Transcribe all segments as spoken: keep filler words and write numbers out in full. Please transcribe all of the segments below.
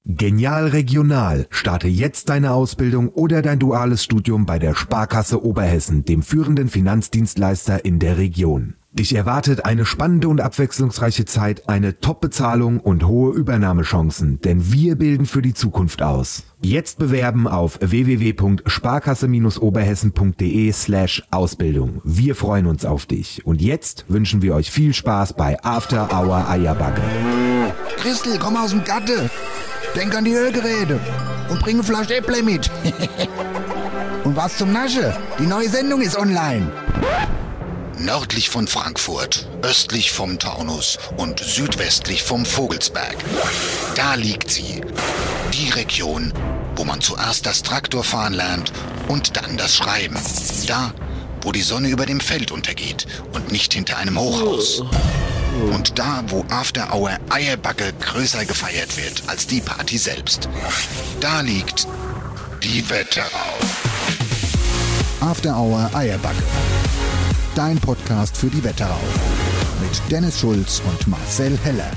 Genial Regional. Starte jetzt deine Ausbildung oder dein duales Studium bei der Sparkasse Oberhessen, dem führenden Finanzdienstleister in der Region. Dich erwartet eine spannende und abwechslungsreiche Zeit, eine Top-Bezahlung und hohe Übernahmechancen, denn wir bilden für die Zukunft aus. Jetzt bewerben auf w w w punkt sparkasse oberhessen punkt d e slash Ausbildung. Wir freuen uns auf dich. Und jetzt wünschen wir euch viel Spaß bei After Hour Eierbacke. Christel, komm aus dem Gatte. Denk an die Hörgeräte und bring eine Flasche Äpple mit. Und was zum Nasche? Die neue Sendung ist online. Nördlich von Frankfurt, östlich vom Taunus und südwestlich vom Vogelsberg. Da liegt sie. Die Region, wo man zuerst das Traktorfahren lernt und dann das Schreiben. Da, wo die Sonne über dem Feld untergeht und nicht hinter einem Hochhaus. Und da, wo After Hour Eierbacke größer gefeiert wird als die Party selbst. Da liegt die Wetterau. After Hour Eierbacke. Dein Podcast für die Wetterau. Mit Dennis Schulz und Marcel Heller.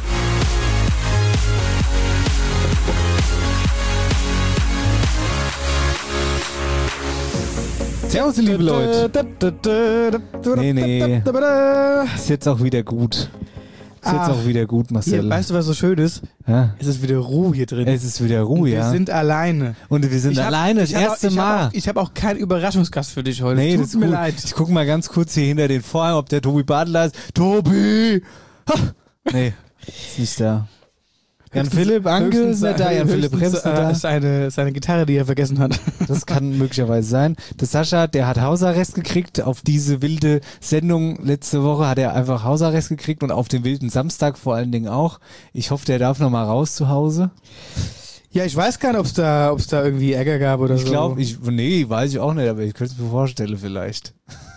Servus, liebe Leute. Nee, nee. Ist jetzt auch wieder gut. Ist jetzt auch wieder gut, Marcel. Hier, weißt du, was so schön ist? Ja? Es ist wieder Ruhe hier drin. Es ist wieder Ruhe, Und wir ja. Wir sind alleine. Und wir sind ich alleine, hab, das erste ich Mal. Hab auch, ich habe auch keinen Überraschungsgast für dich heute. Nee, Tut das ist mir gut. leid. Ich gucke mal ganz kurz hier hinter den Vorhang, ob der Tobi Badler ist. Tobi! Ha! Nee, ist nicht da. Jan Philipp Anke ist nicht da, Jan Philipp Rems ist nicht da. Ist eine, seine Gitarre, die er vergessen hat. Das kann möglicherweise sein. Der Sascha, der hat Hausarrest gekriegt. Auf diese wilde Sendung letzte Woche hat er einfach Hausarrest gekriegt und auf den wilden Samstag vor allen Dingen auch. Ich hoffe, der darf noch mal raus zu Hause. Ja, ich weiß gar nicht, ob es da, ob's da irgendwie Ärger gab oder ich so. Glaub, ich glaube, nee, weiß ich auch nicht, aber ich könnte es mir vorstellen vielleicht.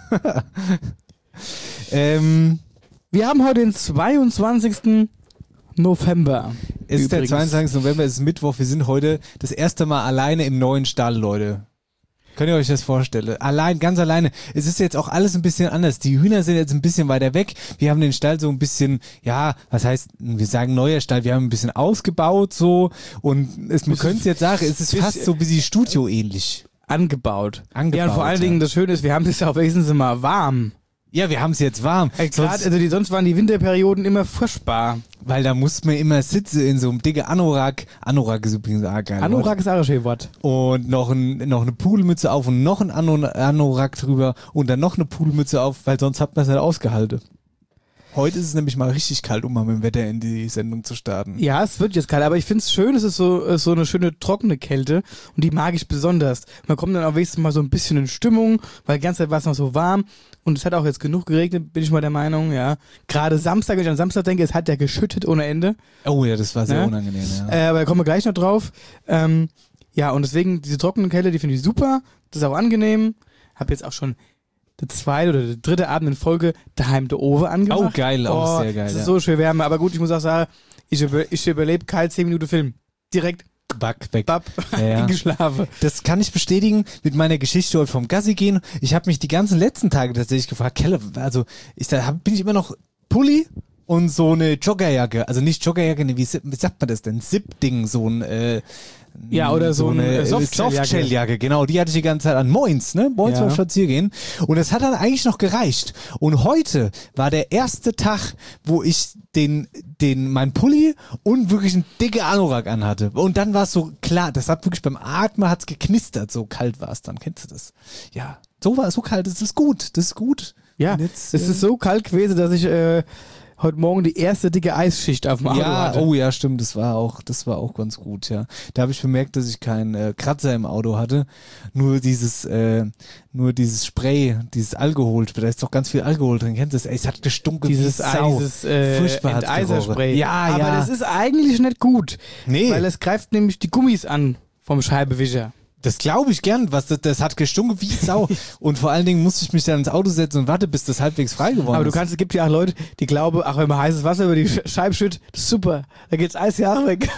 ähm, Wir haben heute den zweiundzwanzigsten November. Es ist Übrigens. der zweiundzwanzigste November, es ist Mittwoch. Wir sind heute das erste Mal alleine im neuen Stall, Leute. Könnt ihr euch das vorstellen? Allein, ganz alleine. Es ist jetzt auch alles ein bisschen anders. Die Hühner sind jetzt ein bisschen weiter weg. Wir haben den Stall so ein bisschen, ja, was heißt, wir sagen neuer Stall, wir haben ein bisschen ausgebaut so und es, man könnte jetzt sagen, es ist fast so ein bisschen Studio ähnlich. Angebaut. Angebaut. Ja, und vor allen ja. Dingen das Schöne ist, wir haben es ja auch wenigstens immer warm. Ja, wir haben es jetzt warm. Ey, grad, sonst, also die, sonst waren die Winterperioden immer furchtbar. weil da musste man immer sitzen in so einem dicken Anorak. Anorak ist übrigens auch geil. Anorak ist auch ein schönes Wort. Und noch, ein, noch eine Pudelmütze auf und noch ein Ano- Anorak drüber und dann noch eine Pudelmütze auf, weil sonst hat man es nicht ausgehalten. Heute ist es nämlich mal richtig kalt, um mal mit dem Wetter in die Sendung zu starten. Ja, es wird jetzt kalt, aber ich finde es schön, es ist so, es ist so eine schöne trockene Kälte und die mag ich besonders. Man kommt dann auch wenigstens mal so ein bisschen in Stimmung, weil die ganze Zeit war es noch so warm und es hat auch jetzt genug geregnet, bin ich mal der Meinung, ja. Gerade Samstag, wenn ich an Samstag denke, es hat ja geschüttet ohne Ende. Oh ja, das war sehr Ja? unangenehm, ja. Äh, aber da kommen wir gleich noch drauf. Ähm, ja, und deswegen diese trockene Kälte, die finde ich super, das ist auch angenehm. Hab jetzt auch schon der zweite oder der dritte Abend in Folge daheim der Ofen angemacht. Oh, geil, auch oh, sehr geil. Das ist ja. so schön Wärme. Aber gut, ich muss auch sagen, ich, über, ich überlebe kalt zehn Minuten Film. Direkt, Back, weg. bab, Ja, ja. geschlafen. Das kann ich bestätigen mit meiner Geschichte heute vom Gassi gehen. Ich habe mich die ganzen letzten Tage tatsächlich gefragt, Kelle, also ich, da hab, bin ich immer noch Pulli und so eine Joggerjacke. Also nicht Joggerjacke, nee, wie, wie sagt man das denn? Zip-Ding, so ein äh, Ja, oder so eine äh, Softshelljacke. Softshelljacke, genau, die hatte ich die ganze Zeit an. Moins, ne? Moins Ja. beim Spaziergehen. Und das hat dann eigentlich noch gereicht. Und heute war der erste Tag, wo ich den, den, mein Pulli und wirklich einen dicke Anorak anhatte. Und dann war es so klar, das hat wirklich beim Atmen hat's geknistert, so kalt war es dann. Kennst du das? Ja. So war es, so kalt, das ist gut, das ist gut. Ja, Und jetzt, es äh, ist so kalt gewesen, dass ich äh, heute Morgen die erste dicke Eisschicht auf dem Auto ja, hatte. oh ja, stimmt, das war auch, das war auch ganz gut, ja. Da habe ich bemerkt, dass ich keinen äh, Kratzer im Auto hatte, nur dieses, äh, nur dieses Spray, dieses Alkohol, da ist doch ganz viel Alkohol drin, kennst du das? Ey, es hat gestunken Dieses, wie Sau. dieses äh, Furchtbar hat's Enteiserspray. gerochen. Ja, Aber ja. das ist eigentlich nicht gut, Nee, weil es greift nämlich die Gummis an vom Scheibewischer. das glaube ich gern, was das, das hat gestunken wie Sau. Und vor allen Dingen musste ich mich dann ins Auto setzen und warte, bis das halbwegs frei geworden Aber du ist. kannst, es gibt ja auch Leute, die glauben, ach, wenn man heißes Wasser über die Sch- Scheibe schüttet, das ist super, da geht's Eis ja auch weg.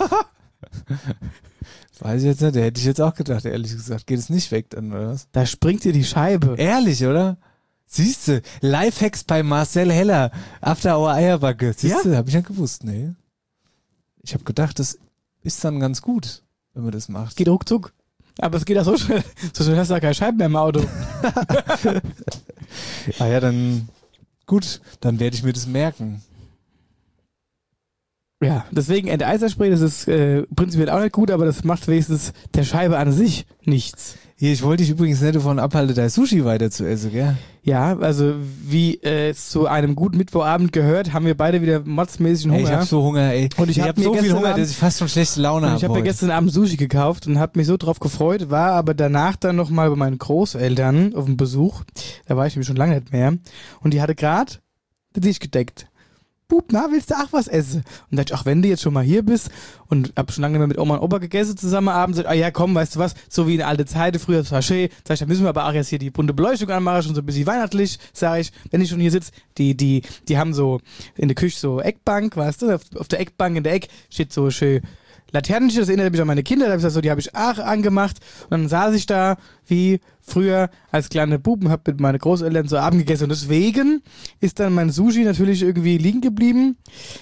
Weiß ich jetzt nicht, der hätte ich jetzt auch gedacht, ehrlich gesagt. Geht es nicht weg dann, oder was? Da springt dir die Scheibe. Ehrlich, oder? Siehste, Lifehacks bei Marcel Heller, After Hour Eierbacke. Siehste, Ja? habe ich nicht gewusst, nee. Ich habe gedacht, das ist dann ganz gut, wenn man das macht. Geht ruckzuck. Aber es geht auch so schnell. So schnell hast du ja keine Scheiben mehr im Auto. Ah ja, dann gut, dann werde ich mir das merken. Ja, deswegen Enteiserspray, das ist äh, prinzipiell auch nicht gut, aber das macht wenigstens der Scheibe an sich nichts. Hier, ich wollte dich übrigens nicht davon abhalten, dein Sushi weiter zu essen, gell? Ja, also wie äh, es zu einem guten Mittwochabend gehört, haben wir beide wieder motzmäßig Hunger. Ey, ich hab so Hunger, ey. Und ich, ich hab hab mir so viel gestern Hunger, Abend- dass ich fast schon schlechte Laune Und habe. ich habe mir gestern Abend Sushi gekauft und habe mich so drauf gefreut, war aber danach dann nochmal bei meinen Großeltern auf dem Besuch. Da war ich nämlich schon lange nicht mehr. Und die hatte gerade den Tisch gedeckt. Bub, na, willst du auch was essen? Und dachte ich, ach, wenn du jetzt schon mal hier bist und hab schon lange nicht mehr mit Oma und Opa gegessen zusammen abends, sag, ah ja, komm, weißt du was, so wie in alte Zeiten, früher, das war schön, sag ich, da müssen wir aber auch jetzt hier die bunte Beleuchtung anmachen, schon so ein bisschen weihnachtlich, sag ich, wenn ich schon hier sitze, die, die, die haben so in der Küche so Eckbank, weißt du, auf, auf der Eckbank in der Eck steht so schön Laternenchen, das erinnert mich an meine Kinder, da hab ich gesagt, so, die habe ich auch angemacht und dann saß ich da wie früher als kleine Buben, hab mit meinen Großeltern so Abend gegessen und deswegen ist dann mein Sushi natürlich irgendwie liegen geblieben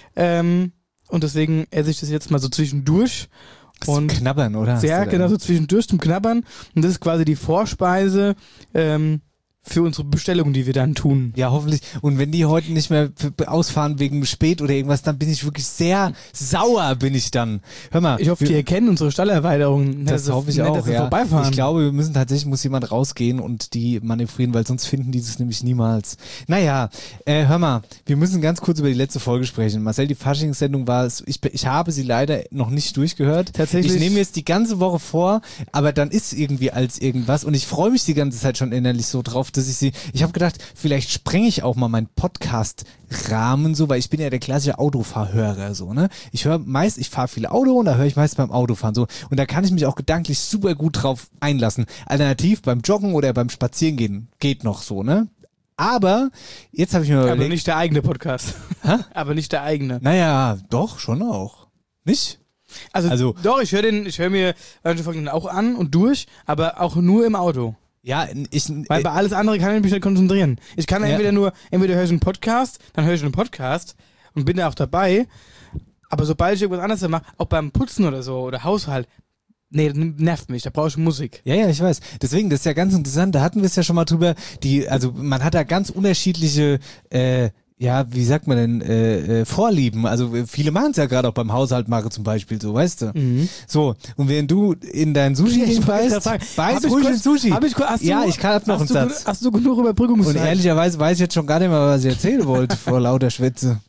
ähm, und deswegen esse ich das jetzt mal so zwischendurch. Und knabbern, oder? Sehr, genau, so zwischendurch zum Knabbern und das ist quasi die Vorspeise ähm, für unsere Bestellung, die wir dann tun. Ja, hoffentlich. Und wenn die heute nicht mehr f- ausfahren wegen spät oder irgendwas, dann bin ich wirklich sehr sauer, bin ich dann. Hör mal. Ich hoffe, die wir, erkennen unsere Stallerweiterung. das Nicht, hoffe ich nicht, auch, dass sie ja. vorbeifahren. Ich glaube, wir müssen tatsächlich, muss jemand rausgehen und die manövrieren, weil sonst finden die das nämlich niemals. Naja, äh, hör mal, wir müssen ganz kurz über die letzte Folge sprechen. Marcel, die Faschingssendung war, es- ich, ich habe sie leider noch nicht durchgehört. Tatsächlich. Ich nehme jetzt die ganze Woche vor, aber dann ist irgendwie als irgendwas und ich freue mich die ganze Zeit schon innerlich so drauf, dass ich sie, ich habe gedacht, vielleicht sprenge ich auch mal meinen Podcast-Rahmen so, weil ich bin ja der klassische Autofahrhörer so, ne? Ich höre meist, ich fahre viel Auto und da höre ich meist beim Autofahren so und da kann ich mich auch gedanklich super gut drauf einlassen. Alternativ beim Joggen oder beim Spazierengehen geht noch so, ne? Aber jetzt habe ich mir Aber überlegt, nicht der eigene Podcast. Hä? Aber nicht der eigene. naja, doch, schon auch. Nicht? Also, Also- doch, ich höre den, ich höre mir manche Folgen auch an und durch, aber auch nur im Auto. Ja, ich, Weil bei alles andere kann ich mich nicht konzentrieren. Ich kann Ja. entweder nur, entweder höre ich einen Podcast, dann höre ich einen Podcast und bin da auch dabei. Aber sobald ich irgendwas anderes mache, auch beim Putzen oder so oder Haushalt, nee, das nervt mich, da brauche ich Musik. Ja, ja, ich weiß. Deswegen, das ist ja ganz interessant, da hatten wir es ja schon mal drüber, die, also man hat da ganz unterschiedliche, äh, ja, wie sagt man denn, äh, äh, Vorlieben. Also äh, viele machen es ja gerade auch beim Haushalt machen zum Beispiel, so, weißt du? Mhm. So, und während du in dein Sushi Ich wollte beißt, gerade sagen, beiß hab ich ruhig kurz- in Sushi. Hab ich, kurz- hast ja, du, ich kann hab noch einen hast du, Satz. gen- Hast du genug Überbrückungszeit? Und ehrlicherweise weiß ich jetzt schon gar nicht mehr, was ich erzählen wollte vor lauter Schwätze.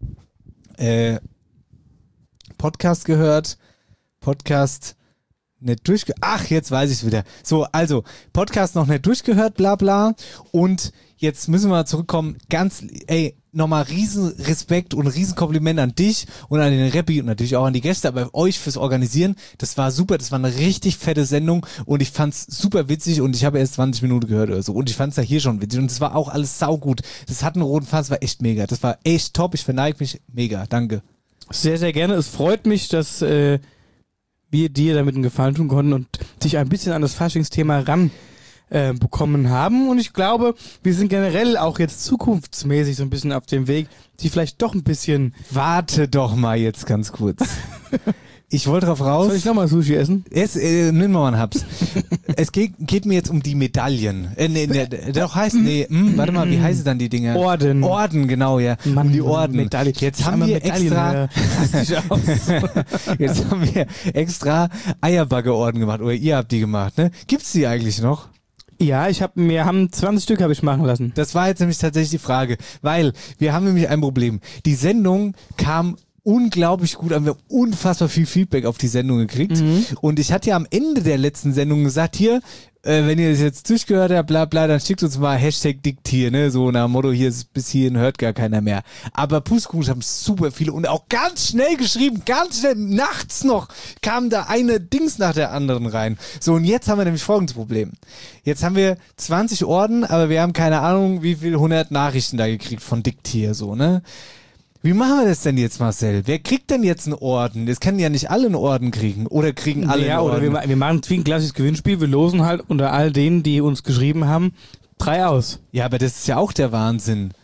Äh, Podcast gehört, Podcast nicht durchgehört. Ach, jetzt weiß ich es wieder. So, also, Podcast noch nicht durchgehört, bla bla. Und jetzt müssen wir mal zurückkommen. Ganz, ey, nochmal riesen Respekt und riesen Kompliment an dich und an den Rappi und natürlich auch an die Gäste, aber euch fürs Organisieren. Das war super, das war eine richtig fette Sendung und ich fand's super witzig und ich habe erst zwanzig Minuten gehört oder so und ich fand's ja hier schon witzig und es war auch alles saugut. Das hat einen roten Faden, das war echt mega. Das war echt top, ich verneige mich mega. Danke. Sehr, sehr gerne. Es freut mich, dass äh, wir dir damit einen Gefallen tun konnten und dich ein bisschen an das Faschingsthema ran äh, bekommen haben. Und ich glaube, wir sind generell auch jetzt zukunftsmäßig so ein bisschen auf dem Weg, die vielleicht doch ein bisschen... Warte doch mal jetzt ganz kurz. Ich wollte drauf raus. Soll ich nochmal Sushi essen? Es, äh, nimm mal einen Haps. Es geht, geht mir jetzt um die Medaillen. Äh, nee, nee, doch heißt, nee, hm, warte mal, wie heißen dann die Dinger? Orden. Orden, genau, ja. Mann, um die Orden. Medaille. Jetzt haben wir extra, äh, rastisch aus. jetzt haben wir extra Eierbagge-Orden gemacht. Oder ihr habt die gemacht, ne? Gibt's die eigentlich noch? Ja, ich habe mir haben zwanzig Stück habe ich machen lassen. Das war jetzt nämlich tatsächlich die Frage. Weil wir haben nämlich ein Problem. Die Sendung kam unglaublich gut an. Wir haben unfassbar viel Feedback auf die Sendung gekriegt. Mhm. Und ich hatte ja am Ende der letzten Sendung gesagt, hier, äh, wenn ihr das jetzt durchgehört habt, bla bla, dann schickt uns mal Hashtag Diktier, ne? So nach dem Motto, hier ist bis hierhin hört gar keiner mehr. Aber Pustekuchen haben super viele und auch ganz schnell geschrieben, ganz schnell, nachts noch, kam da eine Dings nach der anderen rein. So, und jetzt haben wir nämlich folgendes Problem. Jetzt haben wir zwanzig Orden, aber wir haben keine Ahnung, wie viel hundert Nachrichten da gekriegt von Diktier, so, ne? Wie machen wir das denn jetzt, Marcel? Wer kriegt denn jetzt einen Orden? Das können ja nicht alle einen Orden kriegen. Oder kriegen alle Ja, einen oder Orden? wir, ma- wir machen wie ein klassisches Gewinnspiel. Wir losen halt unter all denen, die uns geschrieben haben, drei aus. Ja, aber das ist ja auch der Wahnsinn.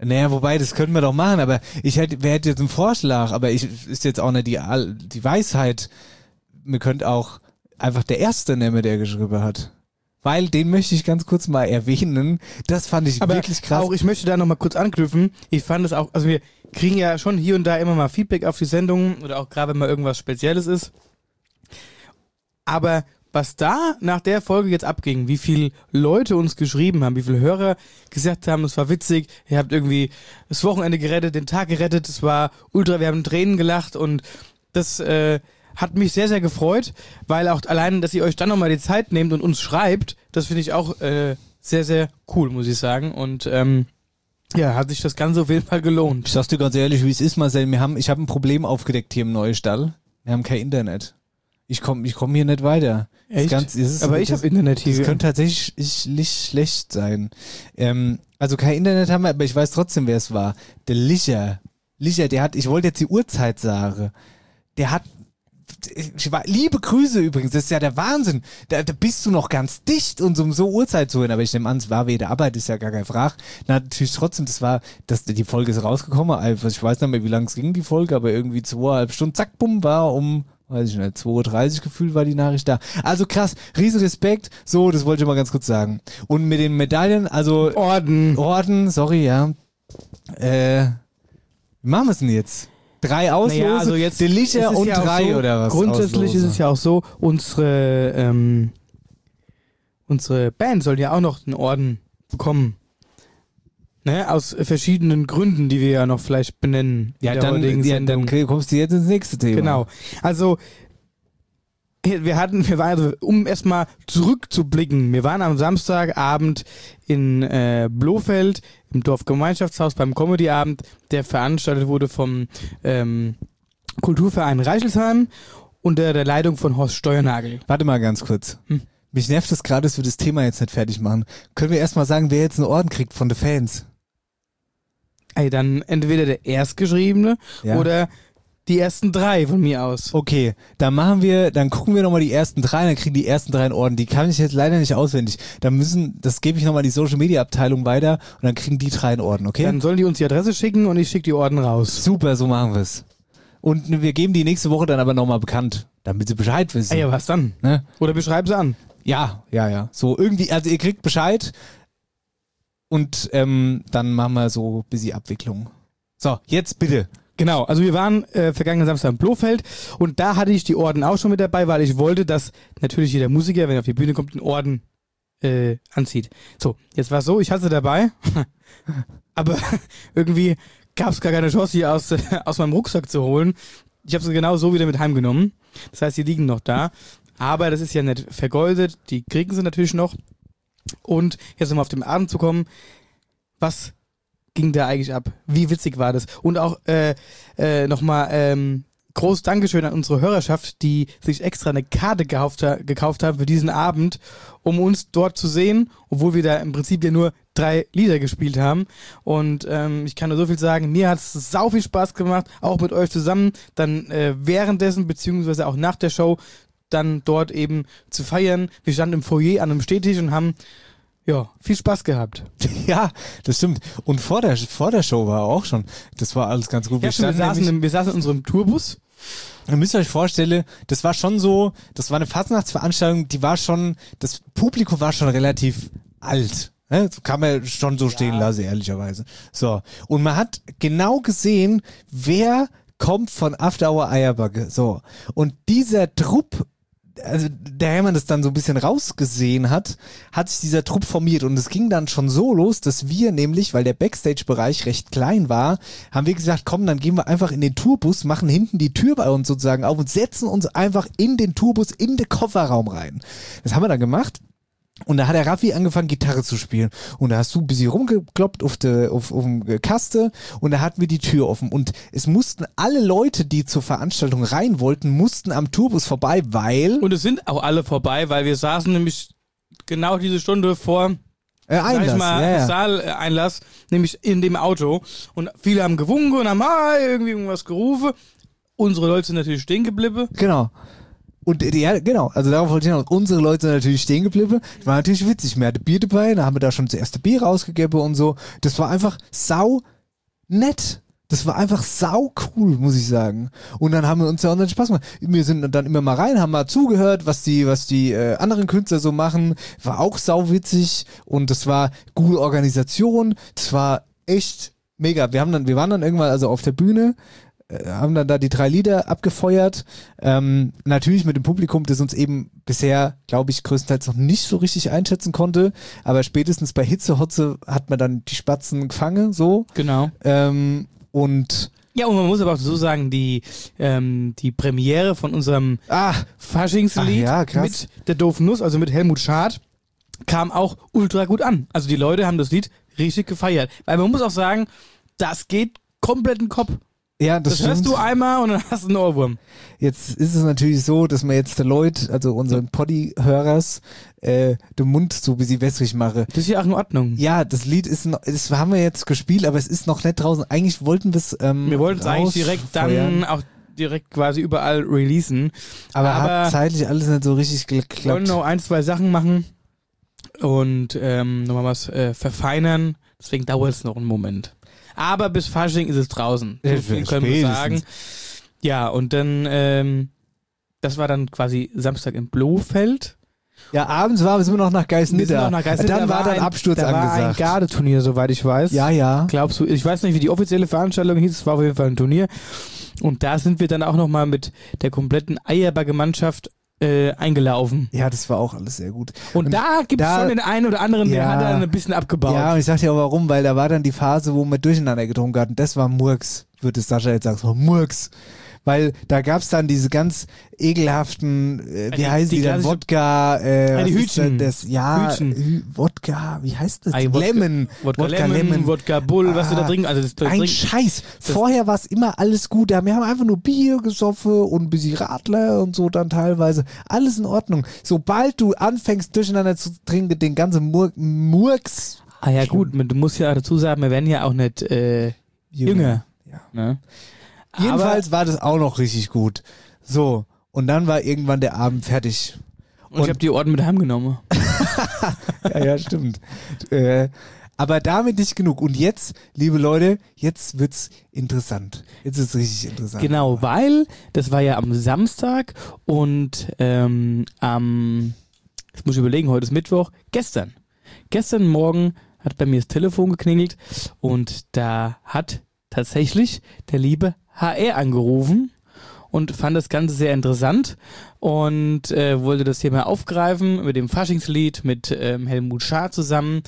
Naja, wobei, das könnten wir doch machen, aber ich hätte, wer hätte jetzt einen Vorschlag, aber ich, ist jetzt auch nicht die, die Weisheit. Wir könnten auch einfach der Erste nehmen, der geschrieben hat. Weil, den möchte ich ganz kurz mal erwähnen. Das fand ich aber wirklich krass. Auch ich möchte da nochmal kurz anknüpfen. Ich fand es auch, also wir kriegen ja schon hier und da immer mal Feedback auf die Sendung oder auch gerade, wenn mal irgendwas Spezielles ist. Aber was da nach der Folge jetzt abging, wie viele Leute uns geschrieben haben, wie viele Hörer gesagt haben, es war witzig, ihr habt irgendwie das Wochenende gerettet, den Tag gerettet, es war ultra, wir haben Tränen gelacht und das äh, hat mich sehr, sehr gefreut, weil auch allein, dass ihr euch dann nochmal die Zeit nehmt und uns schreibt, das finde ich auch äh, sehr, sehr cool, muss ich sagen. Und ähm, ja, hat sich das Ganze auf jeden Fall gelohnt. Ich sag's dir ganz ehrlich, wie es ist, Marcel, wir haben, ich habe ein Problem aufgedeckt hier im Neustall. Wir haben kein Internet. Ich komme ich komm hier nicht weiter. Echt? Das Ganze, das ist, Aber ich das, habe Internet hier. Das könnte tatsächlich nicht schlecht sein. Ähm, also kein Internet haben wir, aber ich weiß trotzdem, wer es war. Der Licher. Licher, der hat, ich wollte jetzt die Uhrzeit sagen. Der hat, ich war, liebe Grüße übrigens, das ist ja der Wahnsinn. Da, da bist du noch ganz dicht, uns um so Uhrzeit zu hören. Aber ich nehme an, es war wegen der Arbeit, ist ja gar kein Frage. Natürlich trotzdem, das war, das, die Folge ist rausgekommen. Also ich weiß nicht mehr, wie lang es ging, die Folge, aber irgendwie zweieinhalb Stunden, zack, bumm, war um, weiß ich nicht, zwei Uhr dreißig gefühlt war die Nachricht da. Also krass, riesen Respekt. So, das wollte ich mal ganz kurz sagen. Und mit den Medaillen, also Orden. Orden, sorry, ja. Äh, wie machen wir es denn jetzt? Drei Auslose, Naja, also jetzt, Delicia es ist und ja auch drei so, oder was? Grundsätzlich Auslose. ist es ja auch so, unsere, ähm, unsere Band soll ja auch noch einen Orden bekommen. Ne? Aus verschiedenen Gründen, die wir ja noch vielleicht benennen. Ja, in der dann, heutigen ja, Sendung. dann kommst du jetzt ins nächste Thema. Genau. Also, wir hatten, wir waren, also, um erstmal zurückzublicken, wir waren am Samstagabend in äh, Blofeld im Dorfgemeinschaftshaus beim Comedy-Abend, der veranstaltet wurde vom ähm, Kulturverein Reichelsheim unter der Leitung von Horst Steuernagel. Warte mal ganz kurz. Hm. Mich nervt es gerade, dass wir das Thema jetzt nicht fertig machen. Können wir erstmal sagen, wer jetzt einen Orden kriegt von den Fans? Ey, dann entweder der Erstgeschriebene Ja. oder die ersten drei von mir aus. Okay, dann machen wir, dann gucken wir nochmal die ersten drei, dann kriegen die ersten drei einen Orden. Die kann ich jetzt leider nicht auswendig. Dann müssen, das gebe ich nochmal die Social Media Abteilung weiter und dann kriegen die drei einen Orden, okay? Dann sollen die uns die Adresse schicken und ich schicke die Orden raus. Super, so machen wir es. Und wir geben die nächste Woche dann aber nochmal bekannt, damit sie Bescheid wissen. Ey, ja, was dann? Ne? Oder beschreib sie an. Ja, ja, ja. So irgendwie, also ihr kriegt Bescheid und ähm, dann machen wir so ein bisschen Abwicklung. So, jetzt bitte. Genau, also wir waren äh, vergangenen Samstag in Blofeld und da hatte ich die Orden auch schon mit dabei, weil ich wollte, dass natürlich jeder Musiker, wenn er auf die Bühne kommt, einen Orden äh, anzieht. So, jetzt war es so, ich hatte sie dabei, aber irgendwie gab es gar keine Chance, die aus, äh, aus meinem Rucksack zu holen. Ich habe sie genau so wieder mit heimgenommen. Das heißt, die liegen noch da. Aber das ist ja nicht vergoldet, die kriegen sie natürlich noch. Und jetzt nochmal auf den Abend zu kommen, was ging da eigentlich ab? Wie witzig war das? Und auch äh, äh, nochmal ähm, groß Dankeschön an unsere Hörerschaft, die sich extra eine Karte gekauft, gekauft haben für diesen Abend, um uns dort zu sehen, obwohl wir da im Prinzip ja nur drei Lieder gespielt haben. Und ähm, ich kann nur so viel sagen, mir hat es sau viel Spaß gemacht, auch mit euch zusammen, dann äh, währenddessen, beziehungsweise auch nach der Show, dann dort eben zu feiern. Wir standen im Foyer an einem Stehtisch und haben ja, viel Spaß gehabt. Ja, das stimmt. Und vor der, vor der Show war auch schon, das war alles ganz gut. Ja, wir, stimmt, wir, saßen nämlich, im, wir saßen in unserem Tourbus. ihr müsst euch vorstellen, das war schon so, das war eine Fastnachtsveranstaltung, die war schon, das Publikum war schon relativ alt. Ne? Das kann man schon so stehen lassen, ehrlicherweise. So. Und man hat genau gesehen, wer kommt von After Hour Eierbacke. So. Und dieser Trupp, also der Hermann das dann so ein bisschen rausgesehen hat, hat sich dieser Trupp formiert und es ging dann schon so los, dass wir nämlich, weil der Backstage-Bereich recht klein war, haben wir gesagt, komm, dann gehen wir einfach in den Tourbus, machen hinten die Tür bei uns sozusagen auf und setzen uns einfach in den Tourbus, in den Kofferraum rein. Das haben wir dann gemacht. Und da hat der Raffi angefangen, Gitarre zu spielen. Und da hast du ein bisschen rumgekloppt auf der auf, auf dem Kaste und da hatten wir die Tür offen. Und es mussten alle Leute, die zur Veranstaltung rein wollten, mussten am Tourbus vorbei, weil... Und es sind auch alle vorbei, weil wir saßen nämlich genau diese Stunde vor äh, Einlass, sag ich mal, ja, ja. Saaleinlass, nämlich in dem Auto. Und viele haben gewunken und haben ah, irgendwie irgendwas gerufen. Unsere Leute sind natürlich stehen geblieben. Genau. Und ja, genau, also darauf wollte ich noch. Unsere Leute sind natürlich stehen geblieben. War natürlich witzig. Wir hatten Bier dabei, da haben wir da schon das erste Bier rausgegeben und so. Das war einfach sau nett. Das war einfach sau cool, muss ich sagen. Und dann haben wir uns ja unseren Spaß gemacht. Wir sind dann immer mal rein, haben mal zugehört, was die, was die äh, anderen Künstler so machen. War auch sau witzig und das war gute Organisation. Das war echt mega. Wir haben dann, wir waren dann irgendwann also auf der Bühne, haben dann da die drei Lieder abgefeuert. Ähm, natürlich mit dem Publikum, das uns eben bisher, glaube ich, größtenteils noch nicht so richtig einschätzen konnte. Aber spätestens bei Hitze Hotze hat man dann die Spatzen gefangen, so. Genau. Ähm, und ja, und man muss aber auch so sagen, die, ähm, die Premiere von unserem ah, Faschingslied Ach ja, krass. mit der doofen Nuss, also mit Helmut Schad, kam auch ultra gut an. Also die Leute haben das Lied richtig gefeiert. Weil man muss auch sagen, das geht komplett in den Kopf. Ja, das, Das stimmt. hörst du einmal und dann hast du einen Ohrwurm. Jetzt ist es natürlich so, dass man jetzt der Leute, also unseren Poddy-Hörers, äh, den Mund so ein bisschen wässrig mache. Das ist ja auch in Ordnung. Ja, das Lied ist, noch, das haben wir jetzt gespielt, aber es ist noch nicht draußen. Eigentlich wollten wir es ähm, Wir wollten es eigentlich direkt dann auch direkt quasi überall releasen. aber, aber hat zeitlich alles nicht so richtig wir wollen geklappt. noch ein, zwei Sachen machen und ähm, nochmal was äh, verfeinern. Deswegen dauert es noch einen Moment. Aber bis Fasching ist es draußen. So Ja, viel können wir sagen. Ja, und dann, ähm, das war dann quasi Samstag in Blofeld. Ja, abends waren wir noch nach Wir sind Geisnitter. noch nach Geisnitter. Dann Da war dann ein, Absturz da war ein angesagt. Gardeturnier, soweit ich weiß. Ja, ja. Glaubst du, ich weiß nicht, wie die offizielle Veranstaltung hieß, es war auf jeden Fall ein Turnier. Und da sind wir dann auch nochmal mit der kompletten Eierbagge-Mannschaft äh, eingelaufen. Ja, das war auch alles sehr gut. Und, Und da gibt es da- schon den einen oder anderen, der Ja. hat dann ein bisschen abgebaut. Ja, und ich sag dir auch warum, weil da war dann die Phase, wo wir durcheinander getrunken hatten. Das war Murks, würde es Sascha jetzt sagen. So, Murks. Weil da gab's dann diese ganz ekelhaften, äh, wie Die- heißen die die dann, klassische- Wodka, äh, Ah, die was ist Hütchen. denn das? Ja, Hütchen. Hü- Wodka, wie heißt das? Ei, Wodka- Lemon. Wodka, Lemon, Wodka Bull, was du da Ah, trinken. Also das, das Ein trink- Scheiß. Vorher war es immer alles gut. Wir haben einfach nur Bier gesoffen und ein bisschen Radler und so dann teilweise. Alles in Ordnung. Sobald du anfängst, durcheinander zu trinken, den ganzen Mur Murks. Ah ja gut, du musst ja dazu sagen, wir werden ja auch nicht äh, jünger. Ja. Ne? Jedenfalls war das auch noch richtig gut. So. Und dann war irgendwann der Abend fertig. Aber, und ich habe die Orden mit heimgenommen. Ja, ja, stimmt. äh, aber damit nicht genug. Und jetzt, liebe Leute, jetzt wird's interessant. Jetzt ist es richtig interessant. Genau, weil das war ja am Samstag und ähm, am, jetzt muss ich überlegen, heute ist Mittwoch, gestern. Gestern Morgen hat bei mir das Telefon geklingelt und da hat tatsächlich der liebe H R angerufen und fand das Ganze sehr interessant und äh, wollte das Thema aufgreifen mit dem Faschingslied mit ähm, Helmut Schad zusammen.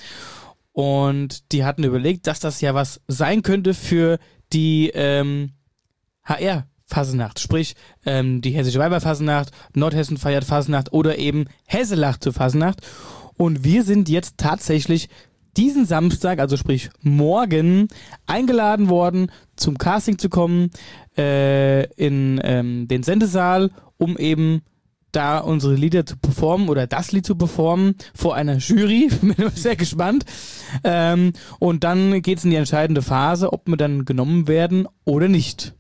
Und die hatten überlegt, dass das ja was sein könnte für die ähm, H R-Fasnacht. Sprich, ähm, die Hessische Weiberfasnacht, Nordhessen feiert Fasnacht oder eben Hesse lacht zur Fasnacht. Und wir sind jetzt tatsächlich diesen Samstag, also sprich morgen, eingeladen worden, zum Casting zu kommen äh, in ähm, den Sendesaal, um eben da unsere Lieder zu performen oder das Lied zu performen vor einer Jury. Bin sehr gespannt. Ähm, und dann geht's in die entscheidende Phase, ob wir dann genommen werden oder nicht.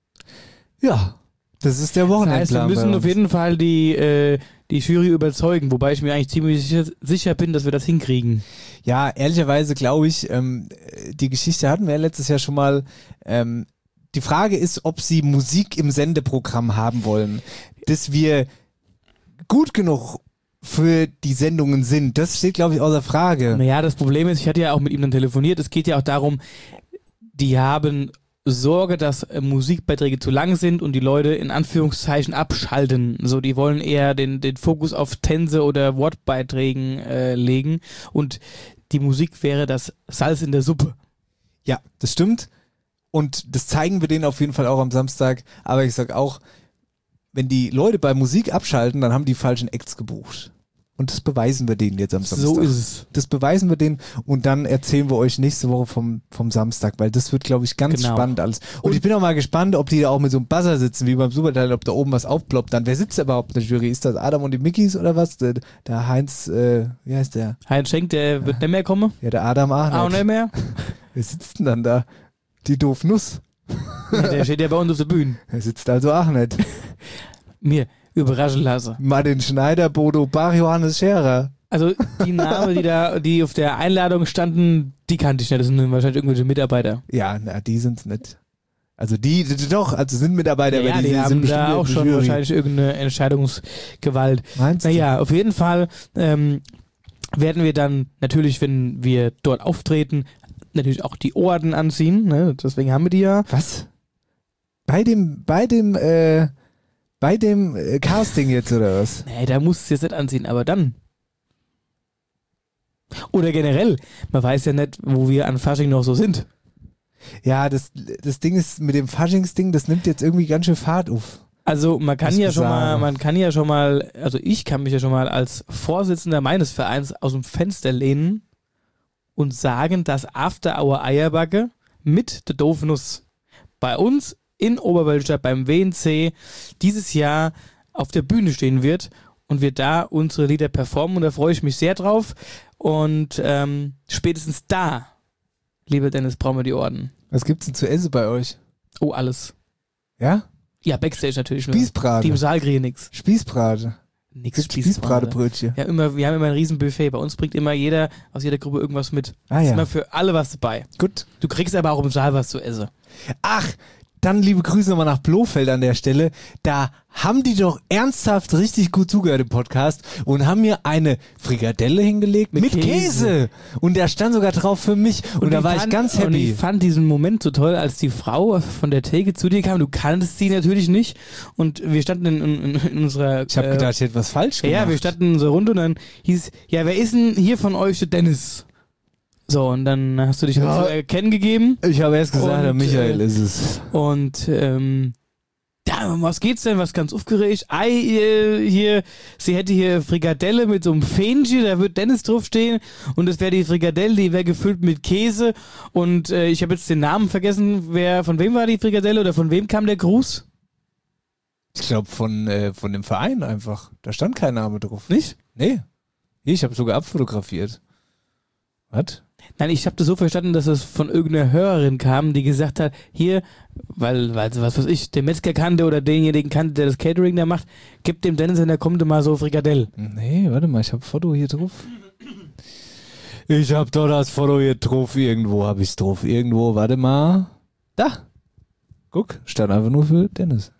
Ja, das ist der Das heißt, wir Wochenendplan. bei müssen uns. auf jeden Fall die, äh, die Jury überzeugen, wobei ich mir eigentlich ziemlich sicher, sicher bin, dass wir das hinkriegen. Ja, ehrlicherweise glaube ich, ähm, die Geschichte hatten wir ja letztes Jahr schon mal. Ähm, die Frage ist, ob sie Musik im Sendeprogramm haben wollen, dass wir gut genug für die Sendungen sind. Das steht, glaube ich, außer Frage. Naja, das Problem ist, ich hatte ja auch mit ihm dann telefoniert, es geht ja auch darum, die haben Sorge, dass äh, Musikbeiträge zu lang sind und die Leute in Anführungszeichen abschalten. So, die wollen eher den, den Fokus auf Tänze oder Wortbeiträgen äh, legen und die Musik wäre das Salz in der Suppe. Ja, das stimmt. Und das zeigen wir denen auf jeden Fall auch am Samstag. Aber ich sag auch, wenn die Leute bei Musik abschalten, dann haben die falschen Acts gebucht. Und das beweisen wir denen jetzt am Samstag. So ist es. Das beweisen wir denen und dann erzählen wir euch nächste Woche vom, vom Samstag, weil das wird, glaube ich, ganz Genau. spannend alles. Und, ich bin auch mal gespannt, ob die da auch mit so einem Buzzer sitzen, wie beim Superteil, ob da oben was aufploppt dann. Wer sitzt da überhaupt in der Jury? Ist das Adam und die Mickys oder was? Der, der Heinz, äh, wie heißt der? Heinz Schenk, der wird nicht mehr kommen. Ja, der Adam auch Auch nicht. nicht mehr. Wer sitzt denn dann da? Die Doofnuss. Ja, der steht ja bei uns auf der Bühne. Er sitzt also auch nicht. Wir, überraschen lassen. Martin Schneider, Bodo Bach, Johannes Scherer. Also die Namen, die da, die auf der Einladung standen, die kannte ich nicht. Das sind wahrscheinlich irgendwelche Mitarbeiter. Ja, na, die sind's nicht. Also die, die doch, also sind Mitarbeiter, Ja, aber ja, die, die haben sind bestimmt da auch in der schon Jury. wahrscheinlich irgendeine Entscheidungsgewalt. Meinst du? Naja, auf jeden Fall ähm, werden wir dann natürlich, wenn wir dort auftreten, natürlich auch die Orden anziehen. Ne? Deswegen haben wir die ja. Was? Bei dem, bei dem, äh, bei dem äh, Casting jetzt oder was? Nee, da muss es jetzt nicht anziehen, aber dann. Oder generell, man weiß ja nicht, wo wir an Fasching noch so sind. Ja, das, das Ding ist mit dem Faschingsding, das nimmt jetzt irgendwie ganz schön Fahrt auf. Also man kann Was ja schon bizarr. mal, man kann ja schon mal, also ich kann mich ja schon mal als Vorsitzender meines Vereins aus dem Fenster lehnen und sagen, dass After Hour Eierbacke mit der Doofnuss bei uns in Oberwölstadt beim W N C dieses Jahr auf der Bühne stehen wird und wir da unsere Lieder performen und da freue ich mich sehr drauf und ähm, spätestens da, lieber Dennis, brauchen wir die Orden. Was gibt's denn zu essen bei euch? Oh, alles. Ja? Ja, Backstage natürlich nur. Spießbrate. Die im Saal kriegen nix. Spießbrate. Nix Gibt's Spießbrate. Spießbratebrötchen. Ja, immer, wir haben immer ein riesen Buffet. Bei uns bringt immer jeder aus jeder Gruppe irgendwas mit. Ah Ist ja. immer für alle was dabei. Gut. Du kriegst aber auch im Saal was zu essen. Ach, dann liebe Grüße nochmal nach Blofeld an der Stelle. Da haben die doch ernsthaft richtig gut zugehört im Podcast und haben mir eine Frikadelle hingelegt mit, Mit Käse. Käse. Und da stand sogar drauf für mich und, da war ich fand, ganz Und happy. ich fand diesen Moment so toll, als die Frau von der Theke zu dir kam. Du kanntest sie natürlich nicht. Und wir standen in, in, in unserer... Ich habe äh, gedacht, ich hätte was falsch Ja, gemacht. ja, wir standen in unserer Runde und dann hieß, ja, wer ist denn hier von euch der Dennis? So, und dann hast du dich Ja. halt zu erkennen gegeben. Ich habe erst gesagt, Und, der Michael äh, ist es. Und ähm, ja, um was geht's denn? Was ganz aufgeregt? Ei, äh, hier, sie hätte hier Frikadelle mit so einem Fähnchen, da wird Dennis draufstehen und das wäre die Frikadelle, die wäre gefüllt mit Käse und äh, ich habe jetzt den Namen vergessen, wer, von wem war die Frikadelle oder von wem kam der Gruß? Ich glaube von, äh, von dem Verein einfach. Da stand kein Name drauf. Nicht? Nee. Ich habe sogar abfotografiert. Was? Nein, ich habe das so verstanden, dass es von irgendeiner Hörerin kam, die gesagt hat, hier, weil, weil was weiß ich, den Metzger kannte oder denjenigen kannte, der das Catering da macht, gibt dem Dennis, wenn der kommt, mal so Frikadelle. Nee, warte mal, ich habe Foto hier drauf. Ich habe doch das Foto hier drauf. Irgendwo habe ich's drauf. Irgendwo, warte mal. Da. Guck, stand einfach nur für Dennis.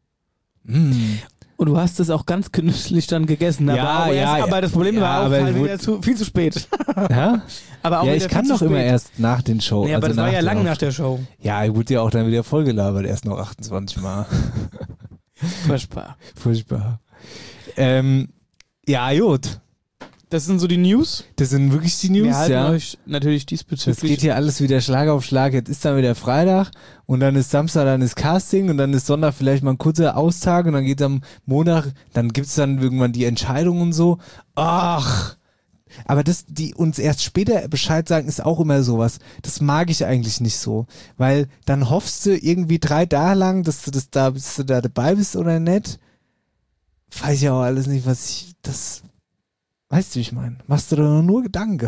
Mm. Und du hast es auch ganz genüsslich dann gegessen. Ja, aber, auch ja, erst, ja. aber das Problem Ja, war auch aber halt ich wieder zu, viel zu spät. Ja? aber auch Ja, wieder ich kann viel doch zu immer spät. erst nach den Show. Ja, aber also das war ja der lang Auf- nach der Show. Ja, ich wurde ja auch dann wieder vollgelabert, erst noch achtundzwanzig Mal. Furchtbar. Furchtbar. Ähm, ja, gut. Das sind so die News. Das sind wirklich die News, Wir halten ja. euch natürlich Das diesbezüglich. geht hier alles wieder Schlag auf Schlag. Jetzt ist dann wieder Freitag und dann ist Samstag, dann ist Casting und dann ist Sonntag vielleicht mal ein kurzer Austag und dann geht am Montag, dann gibt's dann irgendwann die Entscheidung und so. Ach, aber das, die uns erst später Bescheid sagen, ist auch immer sowas. Das mag ich eigentlich nicht so, weil dann hoffst du irgendwie drei Tage lang, dass du das da, bis du da dabei bist oder nicht. Weiß ich auch alles nicht, was ich, das, weißt du, wie ich meine? Machst du da nur Gedanken.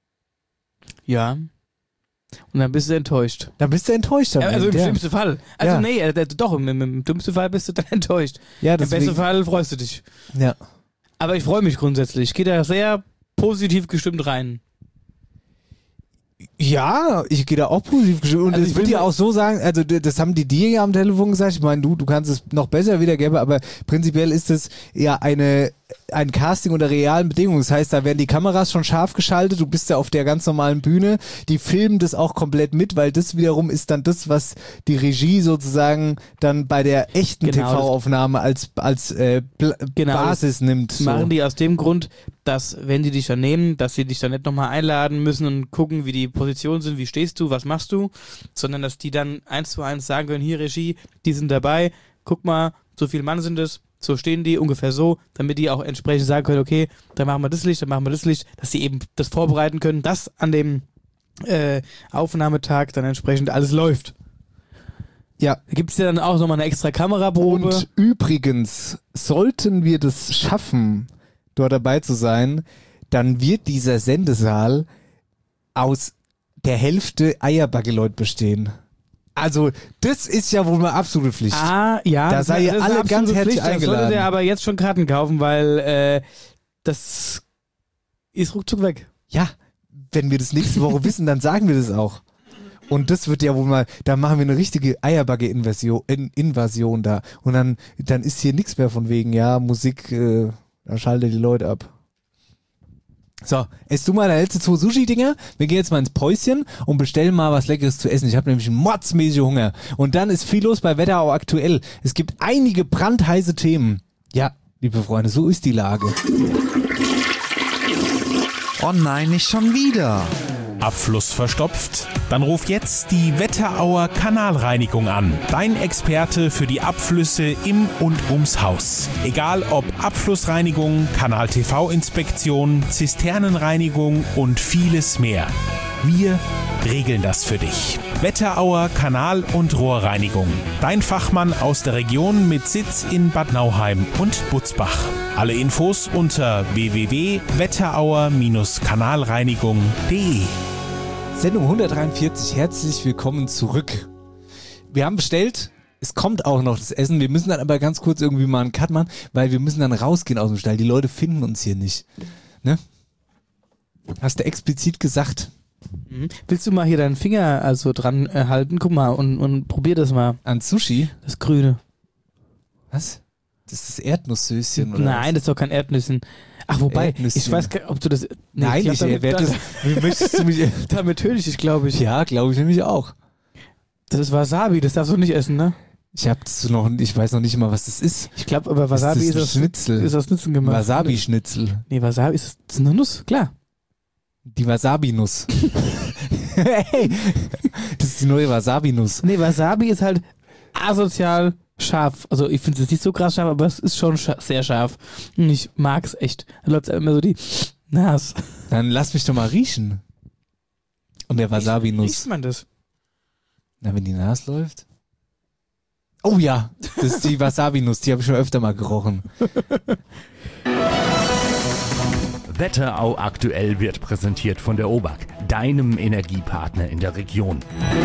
Ja. Und dann bist du enttäuscht. Dann bist du enttäuscht. am Ja, also im Ende, ja. schlimmsten Fall. Also Ja. nee, äh, doch, im, im dümmsten Fall bist du dann enttäuscht. Ja, Im deswegen, besten Fall freust du dich. ja. Aber ich freue mich grundsätzlich. Ich gehe da sehr positiv gestimmt rein. Ja, ich gehe da auch positiv gestimmt. Und Also ich ich würde will dir mal- auch so sagen, also d- das haben die dir ja am Telefon gesagt. Ich meine, du, du kannst es noch besser wiedergeben, aber prinzipiell ist es ja eine, ein Casting unter realen Bedingungen. Das heißt, da werden die Kameras schon scharf geschaltet. Du bist ja auf der ganz normalen Bühne. Die filmen das auch komplett mit, weil das wiederum ist dann das, was die Regie sozusagen dann bei der echten Genau, T V-Aufnahme als, als äh, Bl- Genau, Basis nimmt. So. Machen die aus dem Grund, dass, wenn die dich dann nehmen, dass sie dich dann nicht nochmal einladen müssen und gucken, wie die Positionen sind, wie stehst du, was machst du, sondern dass die dann eins zu eins sagen können, hier Regie, die sind dabei, guck mal, so viele Mann sind es, so stehen die, ungefähr so, damit die auch entsprechend sagen können, okay, dann machen wir das Licht, dann machen wir das Licht, dass sie eben das vorbereiten können, dass an dem äh, Aufnahmetag dann entsprechend alles läuft. Ja. Da gibt es ja dann auch nochmal eine extra Kameraprobe. Und übrigens, sollten wir das schaffen, dort dabei zu sein, dann wird dieser Sendesaal aus der Hälfte Eierbacke-Leute bestehen. Also, das ist ja wohl mal absolute Pflicht. Ah, ja. Da sei ihr alle ganz herzlich Pflicht. eingeladen. Da solltet ihr aber jetzt schon Karten kaufen, weil äh, das ist ruckzuck weg. Ja, wenn wir das nächste Woche wissen, dann sagen wir das auch. Und das wird ja wohl mal, da machen wir eine richtige Eierbagge-Invasion in, Invasion da. Und dann, dann ist hier nichts mehr von wegen, ja, Musik, äh, da schaltet die Leute ab. So, isst du mal deine letzte zwei Sushi-Dinger? Wir gehen jetzt mal ins Päuschen und bestellen mal was Leckeres zu essen. Ich habe nämlich mordsmäßig Hunger. Und dann ist viel los bei Wetterau aktuell. Es gibt einige brandheiße Themen. Ja, liebe Freunde, so ist die Lage. Oh nein, nicht schon wieder. Abfluss verstopft? Dann ruf jetzt die Wetterauer Kanalreinigung an. Dein Experte für die Abflüsse im und ums Haus. Egal ob Abflussreinigung, Kanal-T V-Inspektion, Zisternenreinigung und vieles mehr. Wir regeln das für dich. Wetterauer Kanal- und Rohrreinigung. Dein Fachmann aus der Region mit Sitz in Bad Nauheim und Butzbach. Alle Infos unter w w w punkt wetterauer kanalreinigung punkt de. Sendung hundertdreiundvierzig, herzlich willkommen zurück. Wir haben bestellt, es kommt auch noch das Essen, wir müssen dann aber ganz kurz irgendwie mal einen Cut machen, weil wir müssen dann rausgehen aus dem Stall, die Leute finden uns hier nicht. Ne? Hast du explizit gesagt. Mhm. Willst du mal hier deinen Finger also dran äh, halten? Guck mal und, und probier das mal. An Sushi? Das Grüne. Was? Das ist das Erdnusssöschen, oder? Nein, was? das ist doch kein Erdnüssen. Ach, wobei, Erdnüsschen. ich weiß gar nicht, ob du das... Nee, Nein, ich, glaub, ich werde das... Wie möchtest du mich... Damit töte ich dich, glaube ich. Ja, glaube ich nämlich auch. Das ist Wasabi, das darfst du nicht essen, ne? Ich hab's noch, ich weiß noch nicht mal, was das ist. Ich glaube, aber Wasabi ist, das ist, aus, Schnitzel. ist aus Nüssen gemacht. Wasabi-Schnitzel. Nee, Wasabi ist, das ist eine Nuss, klar. Die Wasabi-Nuss. Hey, das ist die neue Wasabi-Nuss. Nee, Wasabi ist halt asozial scharf. Also ich finde es nicht so krass scharf, aber es ist schon scha- sehr scharf. Und ich mag es echt. Da läuft immer so die Nase. Dann lass mich doch mal riechen. Und der Wasabi-Nuss. Riecht man das? Na, wenn die Nase läuft? Oh ja, das ist die Wasabi-Nuss, die habe ich schon öfter mal gerochen. Wetterau aktuell wird präsentiert von der O B A K, deinem Energiepartner in der Region.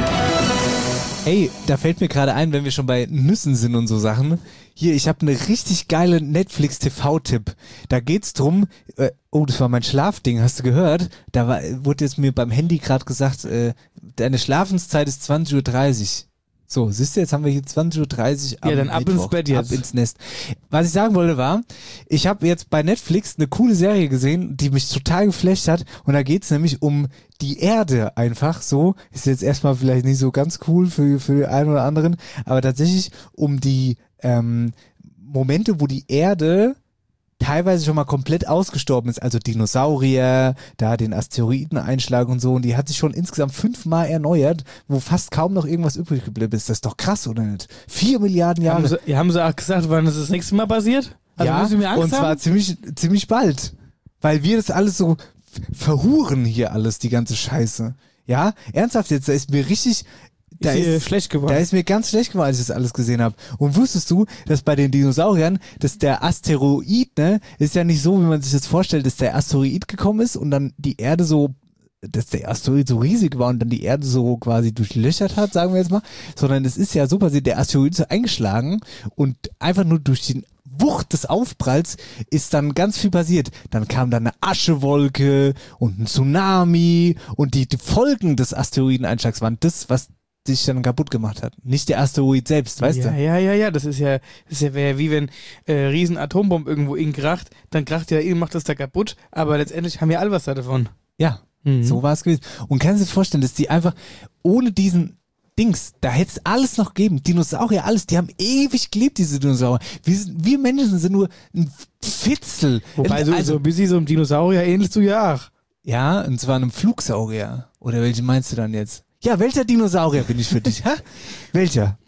Ey, da fällt mir gerade ein, wenn wir schon bei Nüssen sind und so Sachen. Hier, ich habe eine richtig geile Netflix-T V-Tipp. Da geht's drum, äh, oh, das war mein Schlafding, hast du gehört? Da war, wurde jetzt mir beim Handy gerade gesagt, äh, deine Schlafenszeit ist zwanzig Uhr dreißig. So, siehst du, jetzt haben wir hier zwanzig Uhr dreißig am Ja, dann ab Mittwoch, ins Bett jetzt. Ab ins Nest. Was ich sagen wollte war, ich habe jetzt bei Netflix eine coole Serie gesehen, die mich total geflasht hat. Und da geht's nämlich um die Erde einfach so. Ist jetzt erstmal vielleicht nicht so ganz cool für, für den einen oder anderen, aber tatsächlich um die ähm, Momente, wo die Erde teilweise schon mal komplett ausgestorben ist, also Dinosaurier, da den Asteroideneinschlag und so, und die hat sich schon insgesamt fünfmal erneuert, wo fast kaum noch irgendwas übrig geblieben ist. Das ist doch krass, oder nicht? Vier Milliarden Jahre. Haben sie, ja, haben sie auch gesagt, wann das das nächste Mal passiert? Also ja, müssen wir Angst und zwar haben? ziemlich, ziemlich bald. Weil wir das alles so verhuren hier alles, die ganze Scheiße. Ja, ernsthaft jetzt, da ist mir richtig... Da ist, ist, schlecht geworden. da ist mir ganz schlecht geworden, als ich das alles gesehen habe. Und wusstest du, dass bei den Dinosauriern, dass der Asteroid, ne, ist ja nicht so, wie man sich das vorstellt, dass der Asteroid gekommen ist und dann die Erde so, dass der Asteroid so riesig war und dann die Erde so quasi durchlöchert hat, sagen wir jetzt mal, sondern es ist ja so passiert, der Asteroid ist eingeschlagen und einfach nur durch die Wucht des Aufpralls ist dann ganz viel passiert. Dann kam dann eine Aschewolke und ein Tsunami und die, die Folgen des Asteroideneinschlags waren das, was sich dann kaputt gemacht hat. Nicht der Asteroid selbst, weißt ja, du? Ja, ja, ja, das ist ja, das ist ja wär wie wenn äh, riesen Atombombe irgendwo in kracht, dann kracht ja ihn, macht das da kaputt, aber letztendlich haben wir all was da davon. Ja, Mhm. so war es gewesen. Und kannst du dir vorstellen, dass die einfach ohne diesen Dings, da hätte es alles noch gegeben. Dinosaurier, alles, die haben ewig gelebt, diese Dinosaurier. Wir, sind, wir Menschen sind nur ein Fitzel. Wobei so, also, so ein bisschen so einem Dinosaurier ähnlich zu ja auch. ja, und zwar einem Flugsaurier. Oder welchen meinst du dann jetzt? Ja, welcher Dinosaurier bin ich für dich? Hä? Welcher?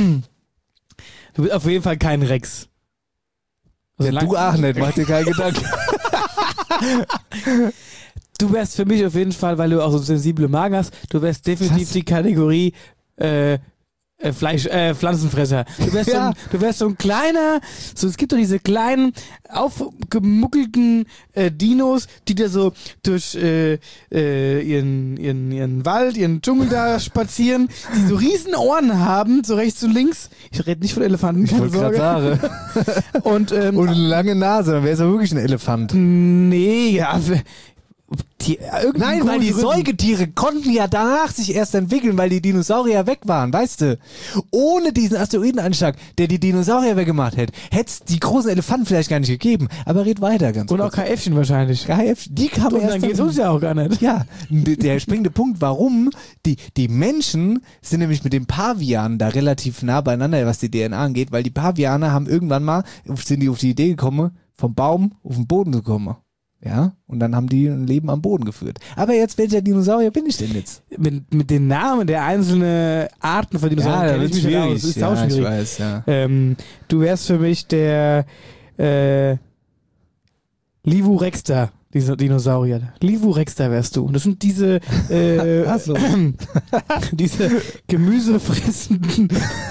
Du bist auf jeden Fall kein Rex. Also Ja, lang- du auch nicht, mach dir keinen Gedanken. Du wärst für mich auf jeden Fall, weil du auch so sensible Magen hast, du wärst definitiv Was? die Kategorie äh, Äh, Fleisch, äh, Pflanzenfresser. Du wärst, Ja. so, ein, du wärst so ein kleiner, so es gibt doch diese kleinen, aufgemuckelten äh, Dinos, die da so durch äh, äh, ihren, ihren, ihren Wald, ihren Dschungel da spazieren, die so riesen Ohren haben, so rechts und links. Ich rede nicht von Elefanten, Ich keine wollte gerade Sorge. sagen. Und, ähm, Und eine lange Nase, dann wäre es ja wirklich ein Elefant. nee, ja, w- die, Nein, weil die Gründen. Säugetiere konnten ja danach sich erst entwickeln, weil die Dinosaurier weg waren, weißt du? Ohne diesen Asteroideneinschlag, der die Dinosaurier weggemacht hätte, hätte es die großen Elefanten vielleicht gar nicht gegeben. Aber red weiter ganz Und auch kurz. K Fchen wahrscheinlich. K F, die kamen Und erst dann geht's uns ja auch gar nicht. Ja, d- der springende Punkt, warum die, die Menschen sind nämlich mit den Pavianen da relativ nah beieinander, was die D N A angeht, weil die Paviane haben irgendwann mal, sind die auf die Idee gekommen, vom Baum auf den Boden zu kommen. Ja, und dann haben die ein Leben am Boden geführt. Aber jetzt, welcher Dinosaurier bin ich denn jetzt? Mit, mit den Namen der einzelnen Arten von Dinosauriern kenn ich mich nicht aus. Das ist ja, auch schwierig. ich weiß, ja. Ähm, du wärst für mich der äh, Livurexter, dieser Dinosaurier. Livurexter wärst du. Und das sind diese äh, Ach so. diese gemüsefressenden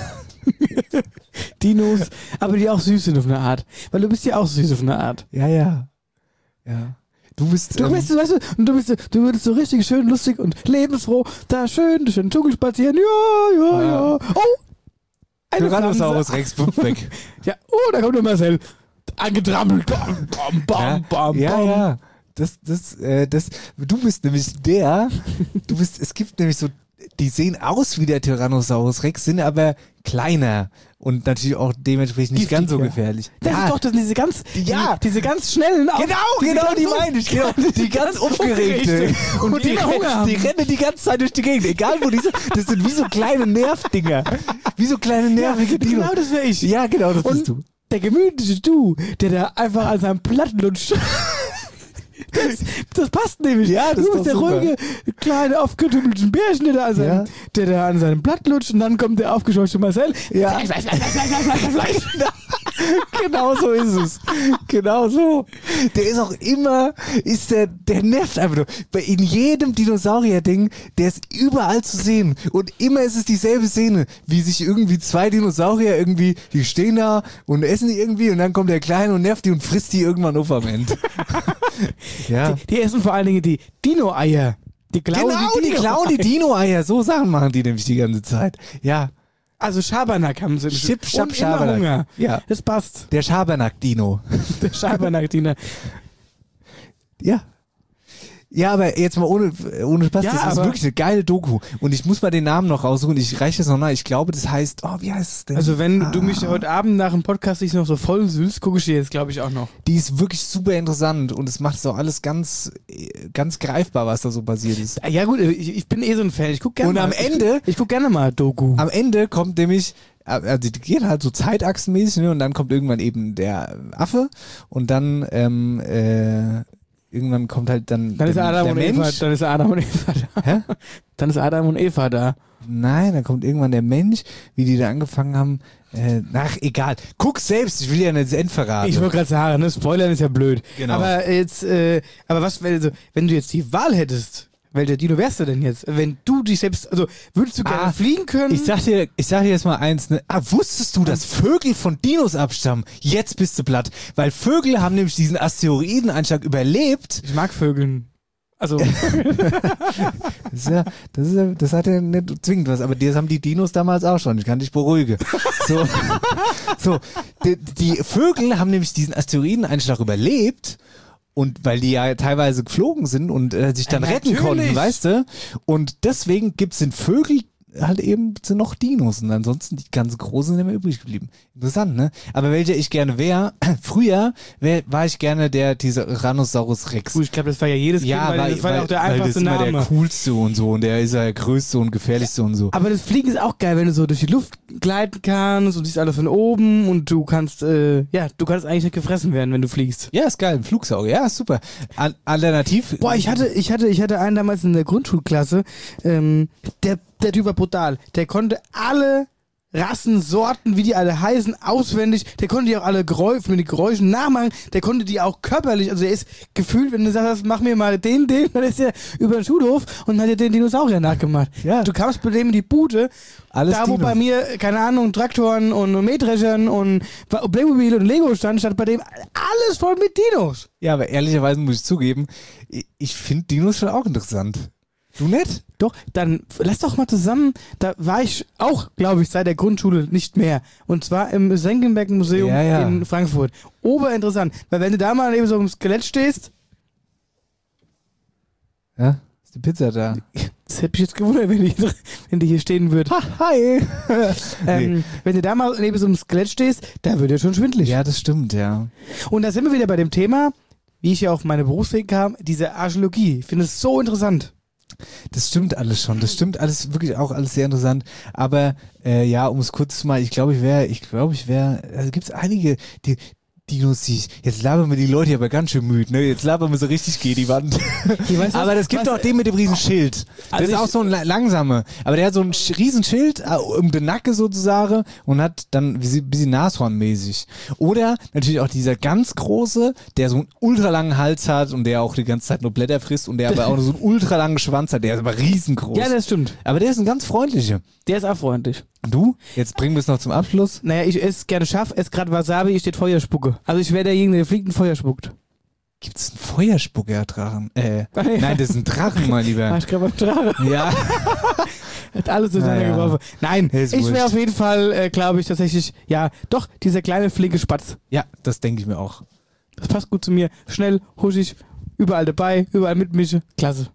Dinos, aber die auch süß sind auf eine Art. Weil du bist ja auch süß auf eine Art. Ja, ja. Ja. Du bist. Du ähm, bist, weißt du, und du bist, du würdest so richtig schön lustig und lebensfroh da schön durch den Dschungel spazieren. Ja, ja, Ja. ja. Oh! Eine Tyrannosaurus Pflanze. Rex, pump weg. Ja, oh, da kommt der Marcel. Angetrampelt. Bam, bam, bam, Ja, bam, ja, bam. ja. Das, das, äh, das, du bist nämlich der, du bist, es gibt nämlich so, die sehen aus wie der Tyrannosaurus Rex, sind aber kleiner und natürlich auch dementsprechend nicht ganz so Giftiger. gefährlich. Das ja, ist doch das, sind diese ganz, Ja. die, diese ganz schnellen. Auf- genau, diese genau, ganz die auf- meine ich, genau, die ganz aufgeregte. Und, Und die, die, immer Hunger rennen, haben. die rennen die ganze Zeit durch die Gegend, egal wo die sind. Das sind wie so kleine Nervdinger. Wie so kleine nervige Dinos. Genau, das wäre ich. Ja, genau, das bist Und du. der gemütliche Du, der da einfach an seinem Platten lutscht. Das, das passt nämlich. Ja, das du ist bist doch der super. ruhige, kleine, aufgetümmelten Bärchen, der da, an seinem, Ja. der da an seinem Blatt lutscht und dann kommt der aufgescheuchte Marcel. Ja. Fleisch, Fleisch, Fleisch, Fleisch, Fleisch, Fleisch, Fleisch. Genau so ist es. Genau so. Der ist auch immer, ist der, der nervt einfach nur. Bei in jedem Dinosaurier-Ding, der ist überall zu sehen. Und immer ist es dieselbe Szene, wie sich irgendwie zwei Dinosaurier irgendwie, die stehen da und essen die irgendwie und dann kommt der Kleine und nervt die und frisst die irgendwann auf am Ende. Ja. Die, die essen vor allen Dingen die Dino-Eier. Die klauen Genau, die, die Dino klauen die Dino-Eier. So Sachen machen die nämlich die ganze Zeit. Ja. Also Schabernack haben sie. Chip, Schab, und immer Schabernack. Hunger. Ja. Das passt. Der Schabernack-Dino. Der Schabernack-Dino. Ja. Ja, aber jetzt mal ohne, ohne Spaß, Ja, das ist aber- wirklich eine geile Doku. Und ich muss mal den Namen noch raussuchen. Ich reiche das noch nach. Ich glaube, das heißt, oh, wie heißt es denn? Also wenn ah, du mich heute Abend nach dem Podcast dich noch so voll sühlst, gucke ich dir jetzt, glaube ich, auch noch. Die ist wirklich super interessant und es macht so alles ganz, ganz greifbar, was da so passiert ist. Ja gut, ich, ich bin eh so ein Fan. Ich gucke gerne Und mal. am Ende- Ich, ich gucke gerne mal Doku. Am Ende kommt nämlich, also die geht halt so zeitachsenmäßig, ne? Und dann kommt irgendwann eben der Affe und dann, ähm, äh, irgendwann kommt halt dann, Dann ist der, Adam der und Eva, Mensch. dann ist Adam und Eva da. Hä? Dann ist Adam und Eva da. Nein, dann kommt irgendwann der Mensch, wie die da angefangen haben. Äh, ach, egal. Guck selbst, ich will ja nicht das End verraten. Ich wollte gerade sagen, ne, Spoilern ist ja blöd. Genau. Aber jetzt, äh, aber was, wenn, also, wenn du jetzt die Wahl hättest, welcher Dino wärst du denn jetzt? Wenn du dich selbst, also würdest du gerne Ah, fliegen können? Ich sag dir, ich sag dir jetzt mal eins, ne? Ah, wusstest du, dass Vögel von Dinos abstammen? Jetzt bist du platt. Weil Vögel haben nämlich diesen Asteroideneinschlag überlebt. Ich mag Vögeln. Also, Das, ist ja, das, ist ja, das hat ja nicht zwingend was, aber das haben die Dinos damals auch schon. Ich kann dich beruhigen. So, so die, die Vögel haben nämlich diesen Asteroideneinschlag überlebt. Und weil die ja teilweise geflogen sind und äh, sich dann Ja, retten natürlich. konnten, weißt du? Und deswegen gibt's den Vögel halt eben sind noch Dinos und ansonsten die ganz großen sind immer übrig geblieben. Interessant, ne? Aber welcher ich gerne wäre, früher wär, war ich gerne der Tyrannosaurus Rex. ich glaube, das war ja jedes Kind, Ja, weil, weil, das war weil, ja auch der weil das einfachste immer der Name. coolste und so und der ist ja der größte und gefährlichste und so. Aber das Fliegen ist auch geil, wenn du so durch die Luft gleiten kannst und siehst alles von oben und du kannst, äh, ja, du kannst eigentlich nicht gefressen werden, wenn du fliegst. Ja, ist geil, ein Flugsauger, ja, ist super. Al- Alternativ. Boah, ich hatte, ich hatte, ich hatte einen damals in der Grundschulklasse, ähm, der, der Typ war brutal. Der konnte alle Rassen, Sorten, wie die alle heißen, auswendig. Der konnte die auch alle Geräusche, mit den Geräuschen nachmachen. Der konnte die auch körperlich, also er ist gefühlt, wenn du sagst, mach mir mal den, den, dann ist er über den Schulhof und hat dir den Dinosaurier nachgemacht. Ja. Du kamst bei dem in die Bude, Alles da wo Dinos. bei mir, keine Ahnung, Traktoren und Mähdreschern und Playmobil und Lego stand, stand bei dem alles voll mit Dinos. Ja, aber ehrlicherweise muss ich zugeben, ich, ich finde Dinos schon auch interessant. Du nicht? Doch, dann lass doch mal zusammen, da war ich auch, glaube ich, seit der Grundschule nicht mehr. Und zwar im Senckenberg-Museum Ja, ja. in Frankfurt. Oberinteressant, weil wenn du da mal neben so einem Skelett stehst, Ja, ist die Pizza da. das hätte mich jetzt gewundert, wenn die, wenn die hier stehen würde. Hi! ähm, Nee. Wenn du da mal neben so einem Skelett stehst, da wird ja schon schwindelig. Ja, das stimmt, ja. Und da sind wir wieder bei dem Thema, wie ich ja auf meine Berufsweg kam, diese Archäologie. Ich finde es so interessant. Das stimmt alles schon. Das stimmt alles, wirklich auch alles sehr interessant. Aber äh, ja, um es kurz zu machen, ich glaube, ich wäre, ich glaube, ich wäre, also gibt es einige, die Dinos, die ich, jetzt labern wir die Leute hier aber ganz schön müde, ne? Jetzt labern wir so richtig gegen die Wand. Ich weiß, Aber was- das gibt was- auch den mit dem riesen Schild. Das Also ist ich- auch so ein la- langsame. Aber der hat so ein Sch- riesen Schild äh, um den Nacken sozusagen und hat dann wie sie- ein bisschen Nashornmäßig. Oder natürlich auch dieser ganz große, der so einen ultralangen Hals hat und der auch die ganze Zeit nur Blätter frisst und der aber auch so einen ultralangen Schwanz hat. Der ist aber riesengroß. Ja, das stimmt. aber der ist ein ganz freundlicher. Der ist auch freundlich. Du? Jetzt bringen wir es noch zum Abschluss. Naja, ich esse gerne scharf, esse gerade Wasabi, ich steht Feuer spucke. Also ich wäre derjenige, der fliegt und Feuer spuckt. Gibt's einen Feuerspucker-Drachen? Äh, Ah, ja. nein, das ist ein Drachen, mein War Lieber. ich gerade beim Drache. Ja. Hat alles durcheinander Naja. geworfen. Nein, Ist ich wäre wurscht. auf jeden Fall, äh, glaube ich, tatsächlich, ja, doch, dieser kleine flinke Spatz. Ja, das denke ich mir auch. Das passt gut zu mir. Schnell, huschig, überall dabei, überall mitmische. Klasse.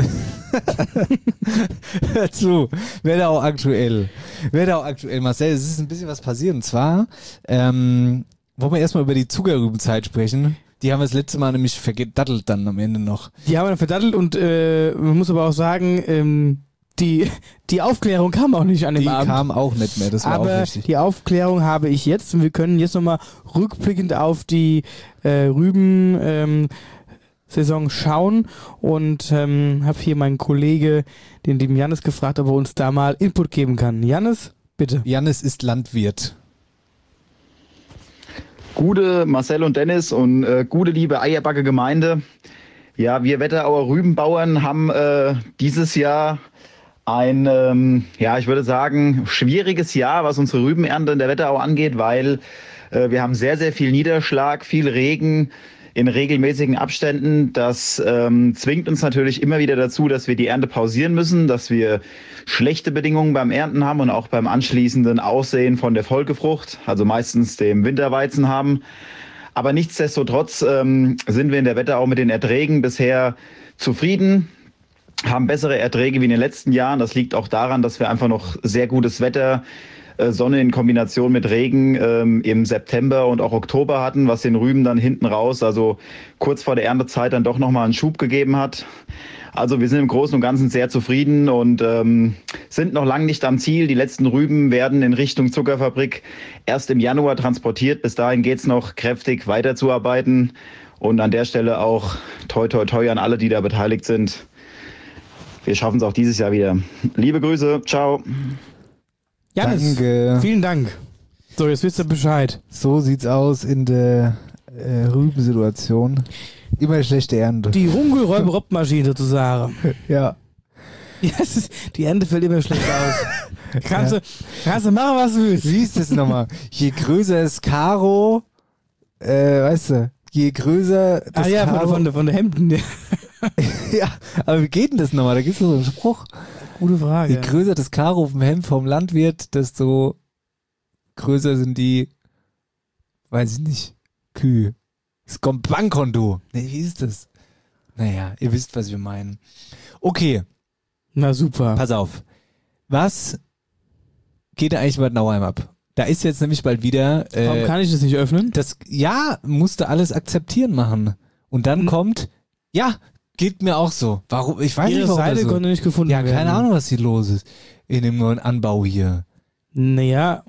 Hör zu, werde auch aktuell. Werde auch aktuell, Marcel, es ist ein bisschen was passiert. Und zwar, ähm, wollen wir erstmal über die Zuckerrübenzeit sprechen. Die haben wir das letzte Mal nämlich verdattelt dann am Ende noch. Die haben wir dann verdattelt und äh, man muss aber auch sagen, ähm, die, die Aufklärung kam auch nicht an dem Die Abend. kam auch nicht mehr, das war auch Aber richtig. die Aufklärung habe ich jetzt und wir können jetzt nochmal rückblickend auf die äh, Rüben ähm, Saison schauen und ähm, habe hier meinen Kollege, den lieben Jannis, gefragt, ob er uns da mal Input geben kann. Jannis, bitte. Jannis ist Landwirt. Gute Marcel und Dennis und äh, gute liebe Eierbacke Gemeinde. Ja, wir Wetterauer Rübenbauern haben äh, dieses Jahr ein, ähm, ja, ich würde sagen, schwieriges Jahr, was unsere Rübenernte in der Wetterau angeht, weil äh, wir haben sehr, sehr viel Niederschlag, viel Regen in regelmäßigen Abständen. Das ähm, zwingt uns natürlich immer wieder dazu, dass wir die Ernte pausieren müssen, dass wir schlechte Bedingungen beim Ernten haben und auch beim anschließenden Aussehen von der Folgefrucht, also meistens dem Winterweizen haben. Aber nichtsdestotrotz ähm, sind wir in der Wetterau mit den Erträgen bisher zufrieden, haben bessere Erträge wie in den letzten Jahren. Das liegt auch daran, dass wir einfach noch sehr gutes Wetter, äh, Sonne in Kombination mit Regen ähm, im September und auch Oktober hatten, was den Rüben dann hinten raus, also kurz vor der Erntezeit, dann doch nochmal einen Schub gegeben hat. Also wir sind im Großen und Ganzen sehr zufrieden und ähm, sind noch lange nicht am Ziel. Die letzten Rüben werden in Richtung Zuckerfabrik erst im Januar transportiert. Bis dahin geht's noch kräftig weiterzuarbeiten. Und an der Stelle auch toi toi toi an alle, die da beteiligt sind. Wir schaffen es auch dieses Jahr wieder. Liebe Grüße, ciao. Jannis, Danke. vielen Dank. So, jetzt wisst ihr Bescheid. So sieht's aus in der äh, Rübensituation. Immer schlechte Ernte. Die Rungelräuber-Rob-Maschine sozusagen. Ja. Ja, es ist, die Ernte fällt immer schlecht aus. Kannst, du, kannst du machen, was du willst. Wie ist das nochmal? Je größer das Karo, äh, weißt du, je größer das Ah ja, von, Karo. von, von der Hemden. Ja. Ja, aber wie geht denn das nochmal? Da gibt's doch so einen Spruch. Gute Frage. Je größer das Karo auf dem Hemd vom Landwirt, desto größer sind die, weiß ich nicht, Kühe. Das kommt Bankkonto. Nee, wie ist das? Naja, ihr wisst, was wir meinen. Okay, Na super. pass auf. Was geht da eigentlich bei Nauheim ab? Da ist jetzt nämlich bald wieder Warum äh, kann ich das nicht öffnen? das, ja, musste alles akzeptieren machen. Und dann Hm. kommt, ja, geht mir auch so. Warum? Ich weiß Ihre nicht, warum Seite das so. konnte nicht gefunden Ja, werden. keine Ahnung, was hier los ist in dem neuen Anbau hier. Naja,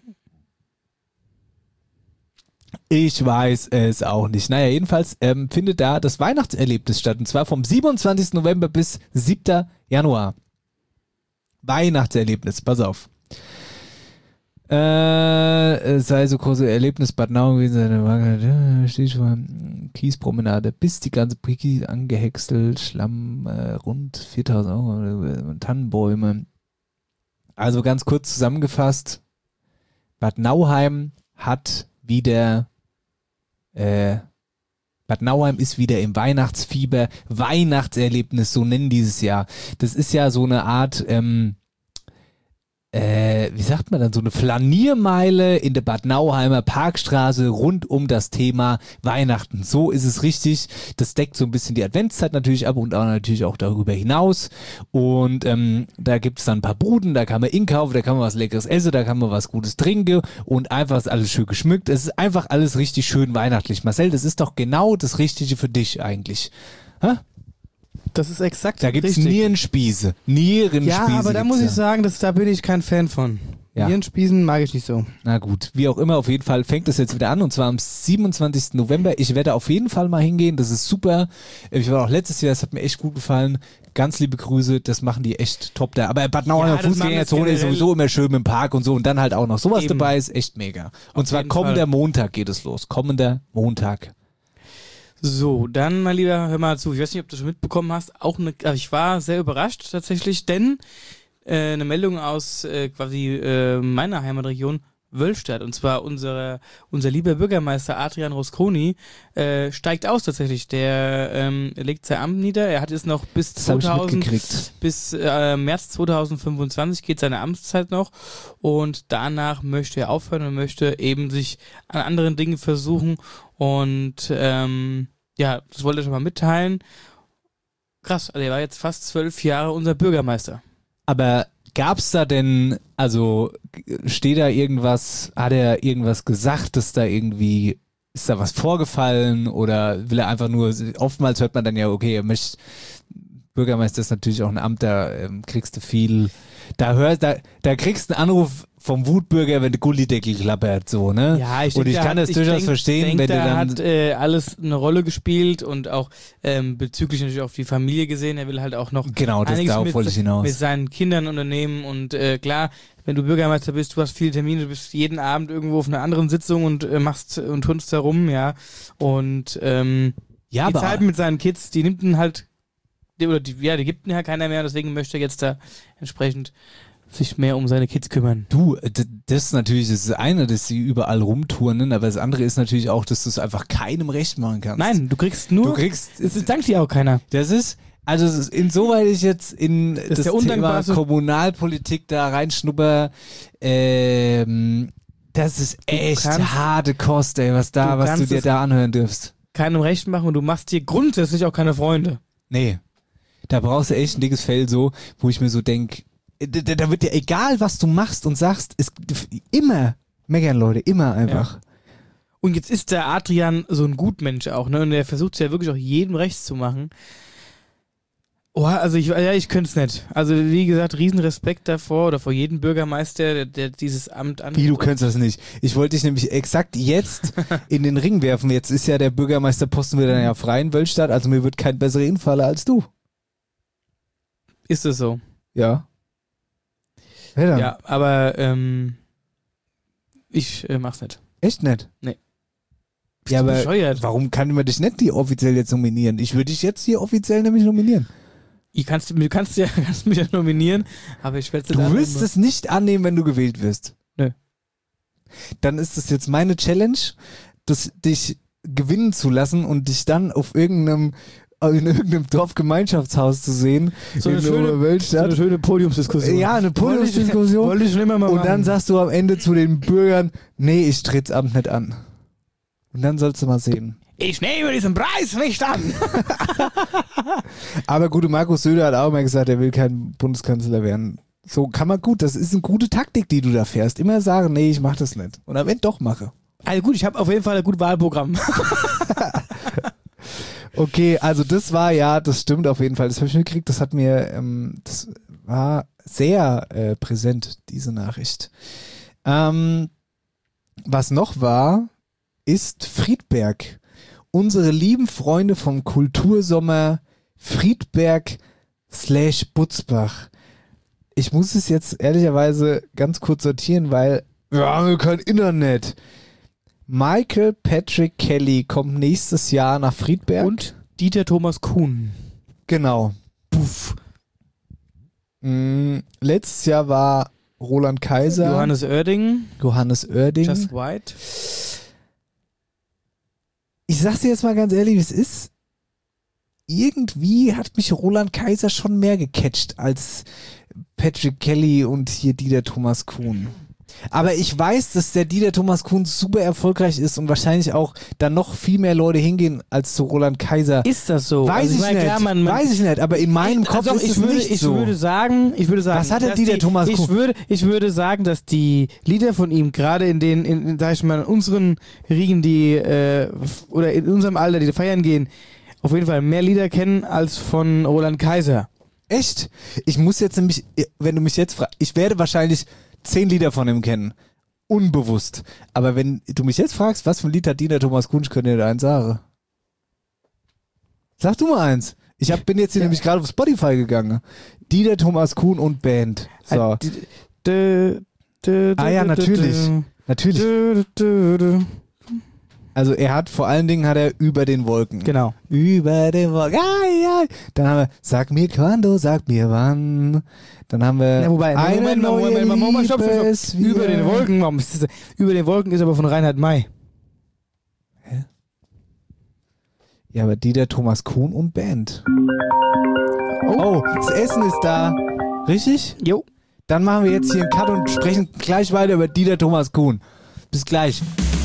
Ich weiß es auch nicht. Naja, jedenfalls ähm, findet da das Weihnachtserlebnis statt. Und zwar vom siebenundzwanzigsten November bis siebten Januar. Weihnachtserlebnis, pass auf. Äh, es sei so große Erlebnis Bad Nauheim gewesen, seine Wagen, steht schon, Kiespromenade, bis die ganze Brücke angehäckselt, Schlamm, äh, rund viertausend Euro, äh, Tannenbäume. Also ganz kurz zusammengefasst, Bad Nauheim hat wieder, äh, Bad Nauheim ist wieder im Weihnachtsfieber, Weihnachtserlebnis, so nennen dieses Jahr. Das ist ja so eine Art, ähm, äh, wie sagt man dann, so eine Flaniermeile in der Bad Nauheimer Parkstraße rund um das Thema Weihnachten. So ist es richtig. Das deckt so ein bisschen die Adventszeit natürlich ab und auch natürlich auch darüber hinaus. Und ähm, da gibt es dann ein paar Buden, da kann man inkaufen, da kann man was Leckeres essen, da kann man was Gutes trinken und einfach ist alles schön geschmückt. Es ist einfach alles richtig schön weihnachtlich. Marcel, das ist doch genau das Richtige für dich eigentlich. Hä? Das ist exakt Da gibt's richtig. Nierenspieße. Nierenspieße. Ja, aber da muss ich sagen, dass, da bin ich kein Fan von. Ja. Nierenspießen mag ich nicht so. Na gut, wie auch immer, auf jeden Fall fängt das jetzt wieder an und zwar am siebenundzwanzigsten November. Ich werde auf jeden Fall mal hingehen, das ist super. Ich war auch letztes Jahr, das hat mir echt gut gefallen. Ganz liebe Grüße, das machen die echt top da. Aber Bad Nauheimer Ja, das Fußgängerzone machen wir ist sowieso immer schön mit dem Park und so und dann halt auch noch sowas Eben. dabei, ist echt mega. Und Auf zwar jeden kommender Fall. Montag geht es los. Kommender Montag. So, dann, mein Lieber, hör mal zu. Ich weiß nicht, ob du schon mitbekommen hast. Auch eine, also ich war sehr überrascht tatsächlich, denn äh, eine Meldung aus äh, quasi äh, meiner Heimatregion Wölstadt. Und zwar unsere, unser lieber Bürgermeister Adrian Rosconi äh, steigt aus tatsächlich. Der ähm, legt sein Amt nieder. Er hat es noch bis Das habe ich zweitausend mitgekriegt. bis äh, März zweitausendfünfundzwanzig geht seine Amtszeit noch und danach möchte er aufhören und möchte eben sich an anderen Dingen versuchen und ähm, ja, das wollte er schon mal mitteilen. Krass, also er war jetzt fast zwölf Jahre unser Bürgermeister. Aber gab's da denn, also steht da irgendwas, hat er irgendwas gesagt, dass da irgendwie, ist da was vorgefallen oder will er einfach nur, oftmals hört man dann ja, okay, er möchte, Bürgermeister ist natürlich auch ein Amt, da ähm, kriegst du viel, da hörst, da, da kriegst du einen Anruf vom Wutbürger, wenn der Gullideckel klappert, so, ne? Ja, ich und denk, ich da kann hat- das ich durchaus denk, verstehen, denk, wenn du da dann, hat äh, alles eine Rolle gespielt und auch ähm, bezüglich natürlich auf die Familie gesehen. Er will halt auch noch genau, das einiges darauf mit, wollte ich hinaus. mit seinen Kindern unternehmen und äh, klar, wenn du Bürgermeister bist, du hast viele Termine, du bist jeden Abend irgendwo auf einer anderen Sitzung und äh, machst und turnst da rum, ja. Und ähm, Ja, die aber Zeit mit seinen Kids, die nimmt ihn halt, die, oder die, ja, die gibt ihn ja keiner mehr, deswegen möchte er jetzt da entsprechend sich mehr um seine Kids kümmern. du, d- das ist natürlich das eine, dass sie überall rumturnen, aber das andere ist natürlich auch, dass du es einfach keinem recht machen kannst. Nein, du kriegst nur, du kriegst, es dankt dir auch keiner. das ist, also es ist insoweit ich jetzt in das, ist der Thema undankbarste- Kommunalpolitik da reinschnupper, ähm, das ist echt kannst- harte Kost, ey, was da, du was du kannst dir es- da anhören dürfst. Keinem recht machen und du machst dir grundsätzlich auch keine Freunde. Nee, da brauchst du echt ein dickes Fell so, wo ich mir so denk, da, da wird dir egal, was du machst und sagst, es immer meckern Leute, immer einfach. Und jetzt ist der Adrian so ein Gutmensch auch, ne? Und der versucht es ja wirklich auch jedem recht zu machen. Oh, also ich, ja, ich könnte es nicht. Also wie gesagt, riesen Respekt davor oder vor jedem Bürgermeister, der, der dieses Amt an. Wie, du könntest das nicht. Ich wollte dich nämlich exakt jetzt in den Ring werfen. Jetzt ist ja der Bürgermeisterposten wieder ja frei in Wölstadt, also mir wird kein besserer Infaller als du. Ist es so? Ja. Wer dann? Ja, aber ähm, ich äh, mach's nicht. Echt nicht? Nee. Ja, du aber bescheuert? warum kann man dich nicht die offiziell jetzt nominieren? Ich würde dich jetzt hier offiziell nämlich nominieren. Ich kannst, du kannst, ja, kannst mich ja nominieren, aber ich werde Du wirst es nicht annehmen, wenn du gewählt wirst. Nö. Dann ist es jetzt meine Challenge, das, dich gewinnen zu lassen und dich dann auf irgendeinem in irgendeinem Dorfgemeinschaftshaus zu sehen, so eine, in schöne, so Oberwölstadt. eine schöne Podiumsdiskussion. Ja, eine Wollte ich- Podiumsdiskussion. Wollte ich schon immer mal Und machen. dann sagst du am Ende zu den Bürgern, nee, ich tritt's Amt nicht an. Und dann sollst du mal sehen. Ich nehme diesen Preis nicht an. Aber gute Markus Söder hat auch mal gesagt, er will kein Bundeskanzler werden. So kann man gut, das ist eine gute Taktik, die du da fährst. Immer sagen, nee, ich mach das nicht. Und am Ende doch mache. Also gut, ich habe auf jeden Fall ein gutes Wahlprogramm. Okay, also das war ja, das stimmt auf jeden Fall. Das habe ich mitgekriegt, das hat mir, ähm, das war sehr äh, präsent, diese Nachricht. Ähm, was noch war, ist Friedberg. Unsere lieben Freunde vom Kultursommer Friedberg slash Butzbach. Ich muss es jetzt ehrlicherweise ganz kurz sortieren, weil Wir haben kein Internet. Michael Patrick Kelly kommt nächstes Jahr nach Friedberg. Und Dieter Thomas Kuhn. Genau. Puff. Mm, letztes Jahr war Roland Kaiser. Johannes Oerding. Johannes Oerding. Just White. Ich sag's dir jetzt mal ganz ehrlich, wie es ist. Irgendwie hat mich Roland Kaiser schon mehr gecatcht als Patrick Kelly und hier Dieter Thomas Kuhn. Aber ich weiß, dass der Dieter Thomas Kuhn super erfolgreich ist und wahrscheinlich auch dann noch viel mehr Leute hingehen als zu Roland Kaiser. Ist das so? Weiß also ich, ich meine, nicht. Klar, man, man weiß ich nicht, aber in meinem Kopf also ist ich es würde, nicht ich so. Würde sagen, ich würde sagen, was hat der dass Dieter die, Thomas Kuhn? Ich würde, ich würde sagen, dass die Lieder von ihm gerade in den, in, in, sag ich mal, in unseren Riegen, die äh, oder in unserem Alter, die feiern gehen, auf jeden Fall mehr Lieder kennen als von Roland Kaiser. Echt? Ich muss jetzt nämlich, wenn du mich jetzt fragst, ich werde wahrscheinlich zehn Lieder von ihm kennen. Unbewusst. Aber wenn du mich jetzt fragst, was für ein Lied hat Dieter Thomas Kuhn, ich könnte dir da eins sagen. Sag du mal eins. Ich hab, bin jetzt hier ja. nämlich gerade auf Spotify gegangen. Dieter Thomas Kuhn und Band. So. Ah, d- d- d- ah ja, natürlich. Natürlich. d- d- d- Also er hat, vor allen Dingen hat er Über den Wolken. Genau. Über den Wolken. Ja, ja. Dann haben wir Sag mir quando, sag mir wann. Dann haben wir Ja, wobei, eine Moment, neue Moment, Moment, Moment, stopp, stopp, stopp. Liebes Über den Wolken, warum ist das? Über den Wolken ist aber von Reinhard May. Hä? Ja, aber Dieter Thomas Kuhn und Band. Oh. oh, das Essen ist da. Richtig? Jo. Dann machen wir jetzt hier einen Cut und sprechen gleich weiter über Dieter Thomas Kuhn. Bis gleich.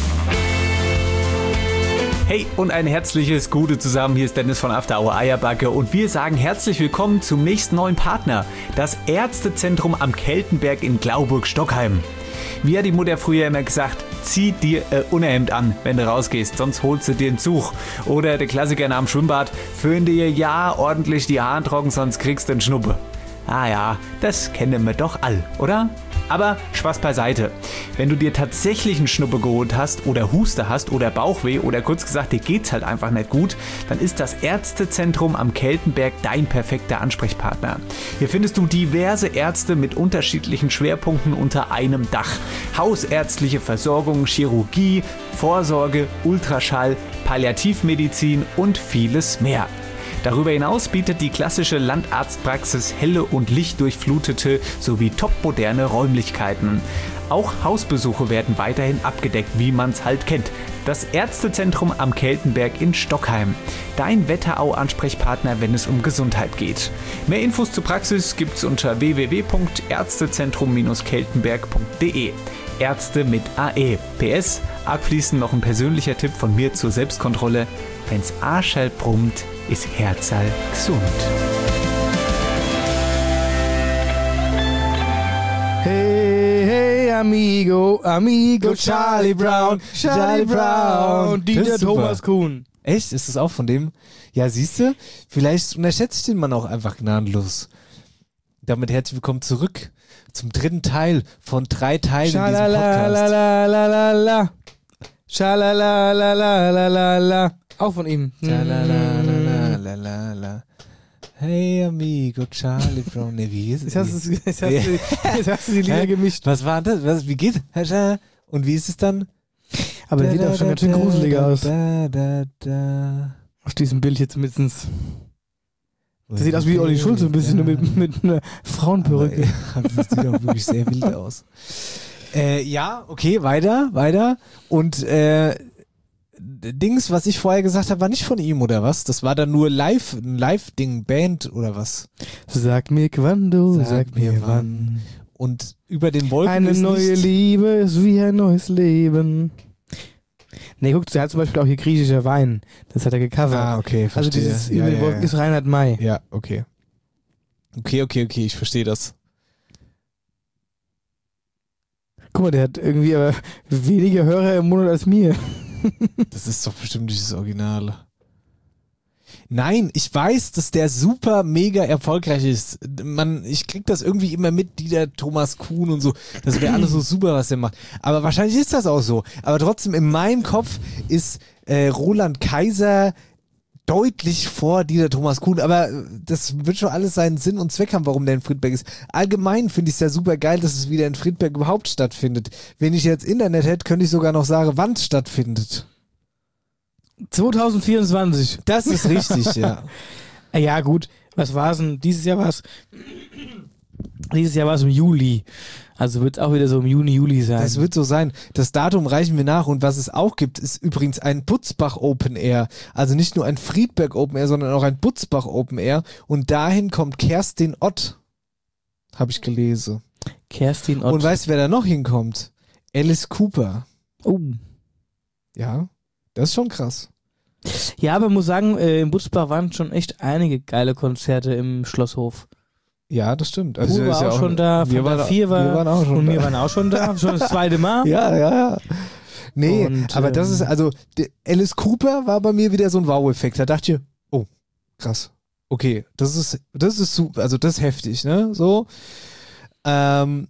Hey und ein herzliches Gute zusammen, hier ist Dennis von After Hour Eierbacke und wir sagen herzlich willkommen zum nächsten neuen Partner, das Ärztezentrum am Keltenberg in Glauburg-Stockheim. Wie hat die Mutter früher immer gesagt, zieh dir ein Unterhemd an, wenn du rausgehst, sonst holst du dir einen Zug. Oder der Klassiker nach dem Schwimmbad, föhn dir ja ordentlich die Haare trocken, sonst kriegst du einen Schnuppe. Ah ja, das kennen wir doch all, oder? Aber Spaß beiseite. Wenn du dir tatsächlich einen Schnuppe geholt hast oder Huste hast oder Bauchweh oder kurz gesagt, dir geht's halt einfach nicht gut, dann ist das Ärztezentrum am Keltenberg dein perfekter Ansprechpartner. Hier findest du diverse Ärzte mit unterschiedlichen Schwerpunkten unter einem Dach. Hausärztliche Versorgung, Chirurgie, Vorsorge, Ultraschall, Palliativmedizin und vieles mehr. Darüber hinaus bietet die klassische Landarztpraxis helle und lichtdurchflutete sowie topmoderne Räumlichkeiten. Auch Hausbesuche werden weiterhin abgedeckt, wie man's halt kennt. Das Ärztezentrum am Keltenberg in Stockheim. Dein Wetterau-Ansprechpartner, wenn es um Gesundheit geht. Mehr Infos zur Praxis gibt's unter w w w punkt ärztezentrum keltenberg punkt d e. Ärzte mit A E. P S, abschließend noch ein persönlicher Tipp von mir zur Selbstkontrolle. Wenn's Arschall brummt, ist Herzall gesund. Hey, hey, amigo, amigo, Charlie Brown, Charlie Brown, Dieter Thomas Kuhn. Echt? Ist das auch von dem? Ja, siehst du? Vielleicht unterschätze ich den Mann auch einfach gnadenlos. Damit herzlich willkommen zurück zum dritten Teil von drei Teilen in diesem Podcast. Schalalala, Schalalala, auch von ihm. Schalalala. Hey amigo, Charlie Brown. Nee, wie ist es? Jetzt hast, jetzt, hast du, jetzt hast du die Lieder gemischt. Was war das? Was, wie geht's? Und wie ist es dann? Aber der sieht auch schon ganz schön gruselig aus. Da, da, da. Auf diesem Bild hier zumindest. Das sieht aus wie Olli Schulz, ein bisschen nur mit, mit einer Frauenperücke. Das sieht auch wirklich sehr wild aus. Äh, ja, okay, weiter, weiter. Und äh, Dings, was ich vorher gesagt habe, war nicht von ihm, oder was? Das war dann nur live, ein Live-Ding, Band oder was? Sag mir quando, sag, sag mir mir wann. Und über den Wolken Eine ist neue nicht Liebe ist wie ein neues Leben. Nee, guck, der hat zum Beispiel auch hier griechischer Wein. Das hat er gecovert. Ah, okay, Also verstehe. dieses ja, über den ja, Wolken ja. ist Reinhard May. Ja, okay. Okay, okay, okay, ich verstehe das. Guck mal, der hat irgendwie aber weniger Hörer im Monat als mir. Das ist doch bestimmt nicht das Original. Nein, ich weiß, dass der super mega erfolgreich ist. Man, ich krieg das irgendwie immer mit, Dieter Thomas Kuhn und so. Das wäre alles so super, was der macht. Aber wahrscheinlich ist das auch so. Aber trotzdem, in meinem Kopf ist äh, Roland Kaiser deutlich vor Dieter Thomas Kuhn, aber das wird schon alles seinen Sinn und Zweck haben, warum der in Friedberg ist. Allgemein finde ich es ja super geil, dass es wieder in Friedberg überhaupt stattfindet. Wenn ich jetzt Internet hätte, könnte ich sogar noch sagen, wann es stattfindet. zwanzig vierundzwanzig. Das ist richtig, ja. Ja gut, was war es denn? Dieses Jahr war es Dieses Jahr war es im Juli. Also wird es auch wieder so im Juni, Juli sein. Das wird so sein. Das Datum reichen wir nach und was es auch gibt, ist übrigens ein Butzbach Open Air. Also nicht nur ein Friedberg Open Air, sondern auch ein Butzbach Open Air. Und dahin kommt Kerstin Ott. Habe ich gelesen. Kerstin Ott. Und weißt du, wer da noch hinkommt? Alice Cooper. Oh. Ja, das ist schon krass. Ja, aber ich muss sagen, äh, in Butzbach waren schon echt einige geile Konzerte im Schlosshof. Ja, das stimmt. Also war auch, auch schon da, wir waren, vier war, wir waren auch schon und da. wir waren auch schon da, schon das zweite Mal. Ja, ja, ja. Nee, und, aber ähm, das ist, also, Alice Cooper war bei mir wieder so ein Wow-Effekt. Da dachte ich, oh, krass. Okay, das ist, das ist super, also das ist heftig, ne, so. Ähm,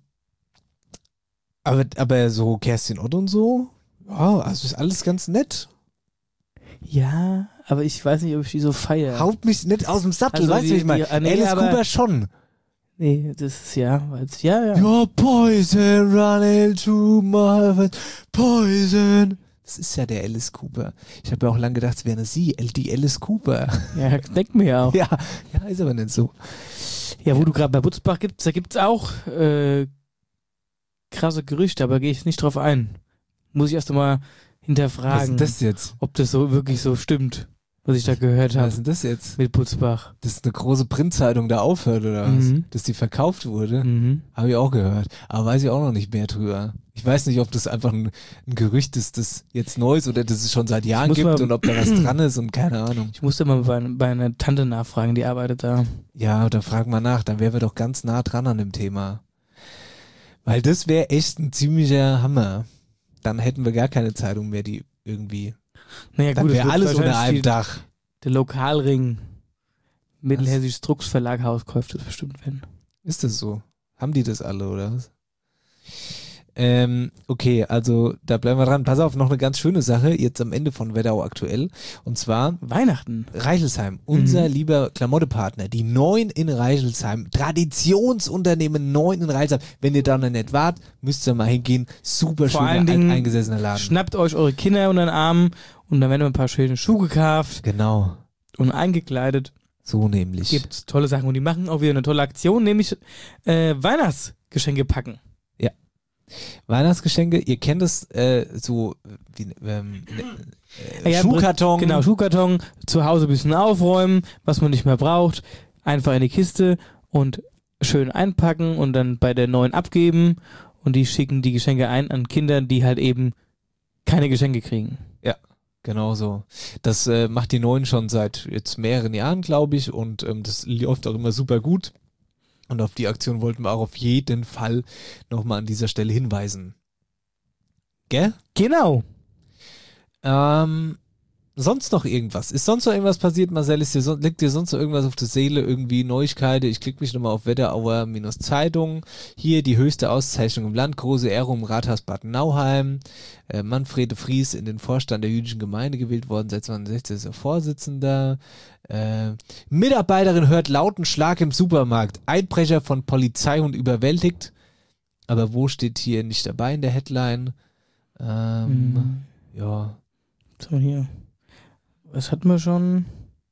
aber, aber so Kerstin Ott und so, ja, also ist alles ganz nett. Ja, aber ich weiß nicht, ob ich die so feiere. Haut mich nicht aus dem Sattel, Also weißt du, die- wie ich meine? die- ah, nee, Alice aber- Cooper schon. Nee, das ist ja, weil's, ja, ja. Your poison run into my veins, poison. Das ist ja der Alice Cooper. Ich habe ja auch lange gedacht, es wäre eine sie, die Alice Cooper. Ja, denkt mir ja auch. Ja, ja, ist aber nicht so. Ja, wo du gerade bei Butzbach gibst, da gibt's auch äh, krasse Gerüchte, aber gehe ich nicht drauf ein. Muss ich erst einmal hinterfragen, Was ist das jetzt? ob das so wirklich so stimmt, was ich da gehört Was habe ist denn das jetzt? mit Butzbach. Dass eine große Printzeitung da aufhört oder was? Mhm. Dass die verkauft wurde? Mhm. Habe ich auch gehört. Aber weiß ich auch noch nicht mehr drüber. Ich weiß nicht, ob das einfach ein, ein Gerücht ist, das jetzt neu ist oder das es schon seit Jahren muss gibt mal- und ob da was dran ist und keine Ahnung. Ich musste mal bei, bei einer Tante nachfragen, die arbeitet da. Ja, da fragen wir nach, dann wären wir doch ganz nah dran an dem Thema. Weil das wäre echt ein ziemlicher Hammer. Dann hätten wir gar keine Zeitung mehr, die irgendwie. Naja, Dann gut, es wäre wird alles unter wahrscheinlich einem die- Dach. Der Lokalring Mittelhessisches Drucksverlag Haus kauft das bestimmt werden. Ist das so? Haben die das alle oder was? Ähm, okay, also da bleiben wir dran. Pass auf, noch eine ganz schöne Sache, jetzt am Ende von Wetterau aktuell. Und zwar Weihnachten. Reichelsheim, unser Mhm. lieber Klamottepartner, die Neun in Reichelsheim, Traditionsunternehmen Neun in Reichelsheim. Wenn ihr da noch nicht wart, müsst ihr mal hingehen. Super Vor schöner, allen Dingen alteingesessener Laden. Schnappt euch eure Kinder unter den Arm und dann werden ein paar schöne Schuhe gekauft Genau, und eingekleidet. so nämlich. Gibt's tolle Sachen und die machen auch wieder eine tolle Aktion, nämlich äh, Weihnachtsgeschenke packen. Weihnachtsgeschenke, ihr kennt es äh, so wie ähm, äh, Ja, Schuhkarton. Genau, Schuhkarton, zu Hause ein bisschen aufräumen, was man nicht mehr braucht, einfach in die Kiste und schön einpacken und dann bei der neuen abgeben und die schicken die Geschenke ein an Kinder, die halt eben keine Geschenke kriegen. Genau so. Das äh, macht die Neuen schon seit jetzt mehreren Jahren, glaube ich, und ähm, das läuft auch immer super gut. Und auf die Aktion wollten wir auch auf jeden Fall nochmal an dieser Stelle hinweisen. Gell? Genau. Ähm, sonst noch irgendwas? Ist sonst noch irgendwas passiert, Marcel? Ist dir son- liegt dir sonst noch irgendwas auf der Seele? Irgendwie Neuigkeiten? Ich klicke mich nochmal auf Wetterauer-Zeitung. Hier die höchste Auszeichnung im Land. Große Ehrung im Rathaus Bad Nauheim. Äh, Manfred Fries in den Vorstand der jüdischen Gemeinde gewählt worden. Seit zweitausendsechzehn ist er Vorsitzender. Äh, Mitarbeiterin hört lauten Schlag im Supermarkt. Einbrecher von Polizeihund überwältigt. Aber wo steht hier nicht dabei in der Headline? Ähm, Mhm. ja. So, hier. Was hatten wir schon?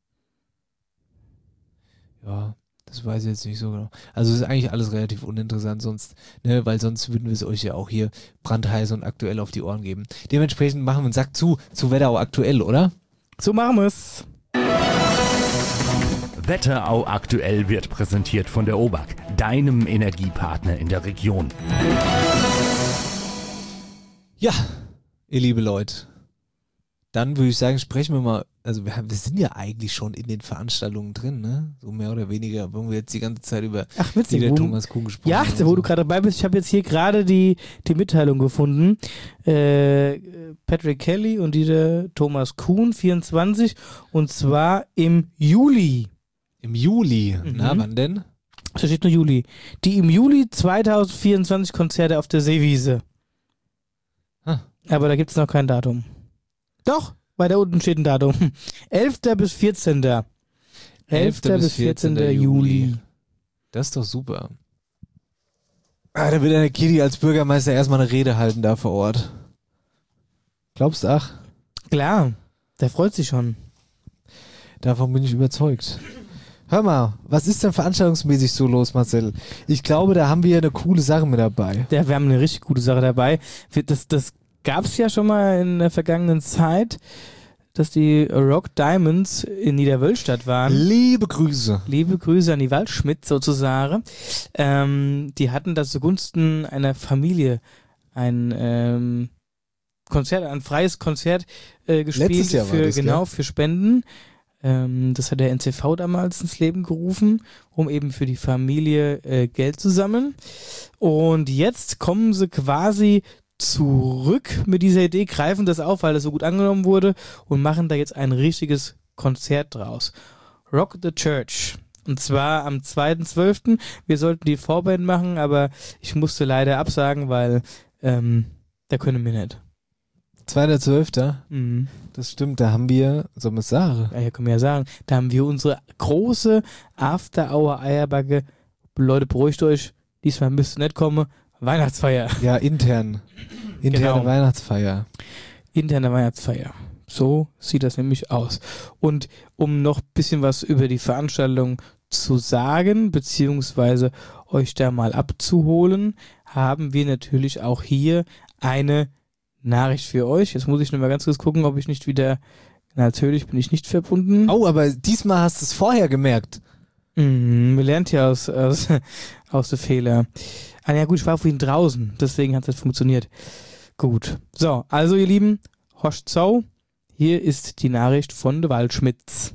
Ja, das weiß ich jetzt nicht so genau. Also es ist eigentlich alles relativ uninteressant sonst, ne, weil sonst würden wir es euch ja auch hier brandheiß und aktuell auf die Ohren geben. Dementsprechend machen wir einen Sack zu, zu Wetterau aktuell, oder? So machen wir es. Wetterau aktuell wird präsentiert von der O B A K, deinem Energiepartner in der Region. Ja, ihr liebe Leute. Dann würde ich sagen, sprechen wir mal, also wir, haben, wir sind ja eigentlich schon in den Veranstaltungen drin, ne? So mehr oder weniger, wenn wir jetzt die ganze Zeit über Ach, witzig. der Wo, Thomas Kuhn gesprochen ja, haben. wo und du so. gerade dabei bist, ich habe jetzt hier gerade die, die Mitteilung gefunden. Äh, Patrick Kelly und die der Thomas Kuhn, vierundzwanzig, und zwar im Juli. Im Juli, Mhm. na wann denn? Da steht nur Juli. Die im Juli zweitausendvierundzwanzig Konzerte auf der Seewiese. Ah. Aber da gibt es noch kein Datum. Doch, Weiter unten steht ein Datum. elfter bis vierzehnter elfter bis vierzehnter Juli. Das ist doch super. Ah, da wird der Kitty als Bürgermeister erstmal eine Rede halten da vor Ort. Glaubst du, ach? Klar, der freut sich schon. Davon bin ich überzeugt. Hör mal, was ist denn veranstaltungsmäßig so los, Marcel? Ich glaube, da haben wir eine coole Sache mit dabei. Ja, wir haben eine richtig gute Sache dabei. Das, das gab es ja schon mal in der vergangenen Zeit, dass die Rock Diamonds in Niederwölstadt waren. Liebe Grüße. Liebe Grüße an die Waldschmidt sozusagen. Ähm, die hatten da zugunsten einer Familie ein ähm, Konzert, ein freies Konzert äh, gespielt. Letztes Jahr war für, das, genau, gell? für Spenden. Ähm, das hat der N C V damals ins Leben gerufen, um eben für die Familie äh, Geld zu sammeln. Und jetzt kommen sie quasi zurück mit dieser Idee, greifen das auf, weil das so gut angenommen wurde und machen da jetzt ein richtiges Konzert draus. Rock the Church. Und zwar am zweiten zwölften Wir sollten die Vorband machen, aber ich musste leider absagen, weil ähm, da können wir nicht. zweiter zwölfter Mhm. Das stimmt, da haben wir, soll man es sagen? Ja, können wir ja sagen, da haben wir unsere große After-Hour-Eierbacke. Leute, beruhigt euch, diesmal müsst ihr nicht kommen. Weihnachtsfeier. Ja, intern. Interne Genau. Weihnachtsfeier. Interne Weihnachtsfeier. So sieht das nämlich aus. Und um noch ein bisschen was über die Veranstaltung zu sagen, beziehungsweise euch da mal abzuholen, haben wir natürlich auch hier eine Nachricht für euch. Jetzt muss ich nur mal ganz kurz gucken, ob ich nicht wieder... Natürlich bin ich nicht verbunden. Oh, aber diesmal hast du es vorher gemerkt. Mhm, wir lernen ja aus, aus, aus den Fehlern. Ah ja gut, ich war vorhin draußen, deswegen hat das funktioniert. Gut. So, also ihr Lieben, Horst Zau, hier ist die Nachricht von de Waldschmidts.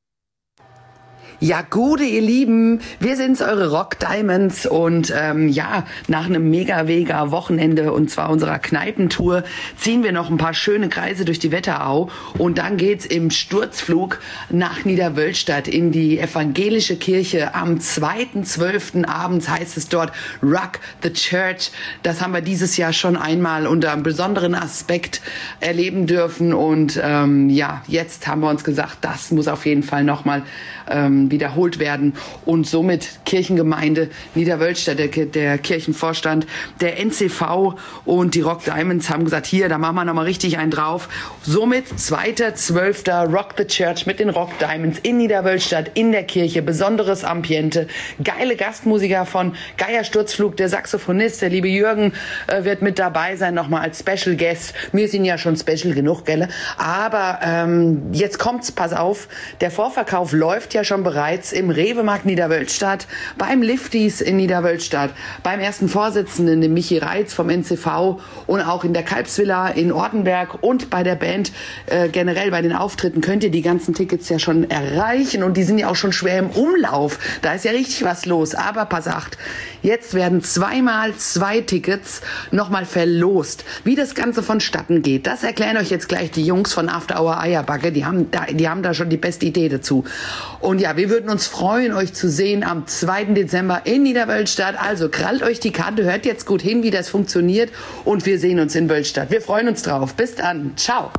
Ja, gute, ihr Lieben, wir sind's, eure Rock Diamonds und ähm, ja, nach einem mega, mega Wochenende und zwar unserer Kneipentour ziehen wir noch ein paar schöne Kreise durch die Wetterau und dann geht's im Sturzflug nach Niederwölstadt in die evangelische Kirche am zweiten zwölften abends, heißt es dort Rock the Church. Das haben wir dieses Jahr schon einmal unter einem besonderen Aspekt erleben dürfen und ähm, ja, jetzt haben wir uns gesagt, das muss auf jeden Fall nochmal ähm, wiederholt werden und somit Kirchengemeinde Niederwölstadt, der, der Kirchenvorstand, der N C V und die Rock Diamonds haben gesagt, hier, da machen wir nochmal richtig einen drauf. Somit zweiter zwölfter Rock the Church mit den Rock Diamonds in Niederwölstadt in der Kirche, besonderes Ambiente, geile Gastmusiker von Geier Sturzflug, der Saxophonist, der liebe Jürgen äh, wird mit dabei sein, nochmal als Special Guest. Wir sind ja schon special genug, gell? Aber ähm, jetzt kommt's, pass auf, der Vorverkauf läuft ja schon bereits im Rewe-Markt Niederwölstadt, beim Lifties in Niederwölstadt, beim ersten Vorsitzenden, dem Michi Reitz vom N C V und auch in der Kalbsvilla in Ortenberg und bei der Band äh, generell bei den Auftritten könnt ihr die ganzen Tickets ja schon erreichen und die sind ja auch schon schwer im Umlauf. Da ist ja richtig was los. Aber pass acht, jetzt werden zweimal zwei Tickets nochmal verlost. Wie das Ganze vonstatten geht, das erklären euch jetzt gleich die Jungs von After Hour Eierbacke. Die haben da, die haben da schon die beste Idee dazu. Und ja, wir würden uns freuen, euch zu sehen am zweiten Dezember in Niederwölstadt. Also krallt euch die Karte, hört jetzt gut hin, wie das funktioniert und wir sehen uns in Wölstadt. Wir freuen uns drauf. Bis dann. Ciao.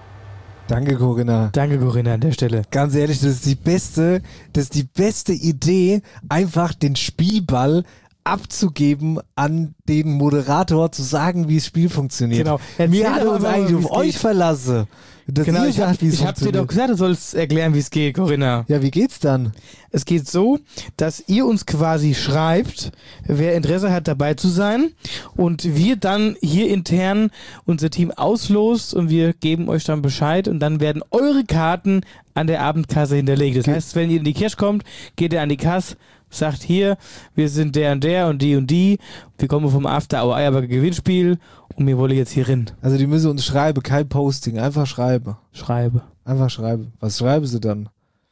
Danke, Corinna. Danke, Corinna, an der Stelle. Ganz ehrlich, das ist die beste, das ist die beste Idee, einfach den Spielball abzugeben an den Moderator, zu sagen, wie das Spiel funktioniert. Genau. Erzähl Wir hatten doch uns mal, eigentlich wie's auf euch geht. verlassen. Dass Genau, ihr ich hab, sagt, wie es ich hab dir funktioniert. doch gesagt, du sollst erklären, wie es geht, Corinna. Ja, wie geht's dann? Es geht so, dass ihr uns quasi schreibt, wer Interesse hat, dabei zu sein und wir dann hier intern unser Team auslost und wir geben euch dann Bescheid und dann werden eure Karten an der Abendkasse hinterlegt. Das Ge- heißt, wenn ihr in die Kirche kommt, geht ihr an die Kasse, sagt hier, wir sind der und der und die und die, wir kommen vom After Hour Eierbacke Gewinnspiel und wir wollen jetzt hier rein. Also die müssen uns schreiben, kein Posting, einfach schreiben. Schreibe. Einfach schreiben. Was schreiben sie dann?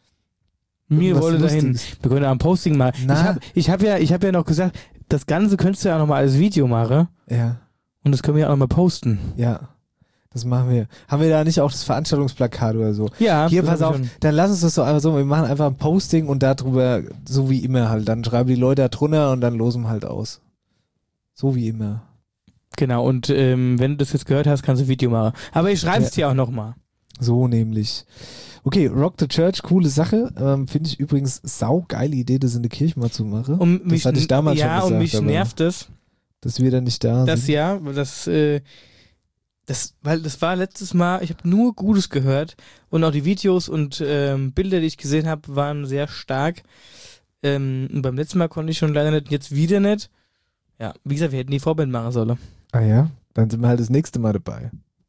Mir Irgendwas wollte dahin. Lustiges. Wir können auch ein Posting machen. Na? Ich habe ich hab ja, ich hab ja noch gesagt, das Ganze könntest du ja auch nochmal als Video machen Ja, und das können wir ja auch nochmal posten. ja. Das machen wir. Haben wir da nicht auch das Veranstaltungsplakat oder so? Ja, Hier, das pass hab auf, ich schon. dann lass uns das doch einfach so, wir machen einfach ein Posting und darüber, so wie immer halt, dann schreiben die Leute da drunter und dann losen wir halt aus. So wie immer. Genau, und ähm, wenn du das jetzt gehört hast, kannst du ein Video machen. Aber ich schreibe es dir auch nochmal. So nämlich. Okay, Rock the Church, coole Sache. Ähm, Finde ich übrigens saugeile Idee, das in der Kirche mal zu machen. Und das mich, hatte ich damals ja, schon gesagt. und mich aber nervt es, dass wir dann nicht da das sind. ja, das, äh, das, weil das war letztes Mal, ich habe nur Gutes gehört und auch die Videos und ähm, Bilder, die ich gesehen habe, waren sehr stark. Ähm, und beim letzten Mal konnte ich schon leider nicht, jetzt wieder nicht. Ja, wie gesagt, wir hätten die Vorband machen sollen. Ah ja, dann sind wir halt das nächste Mal dabei.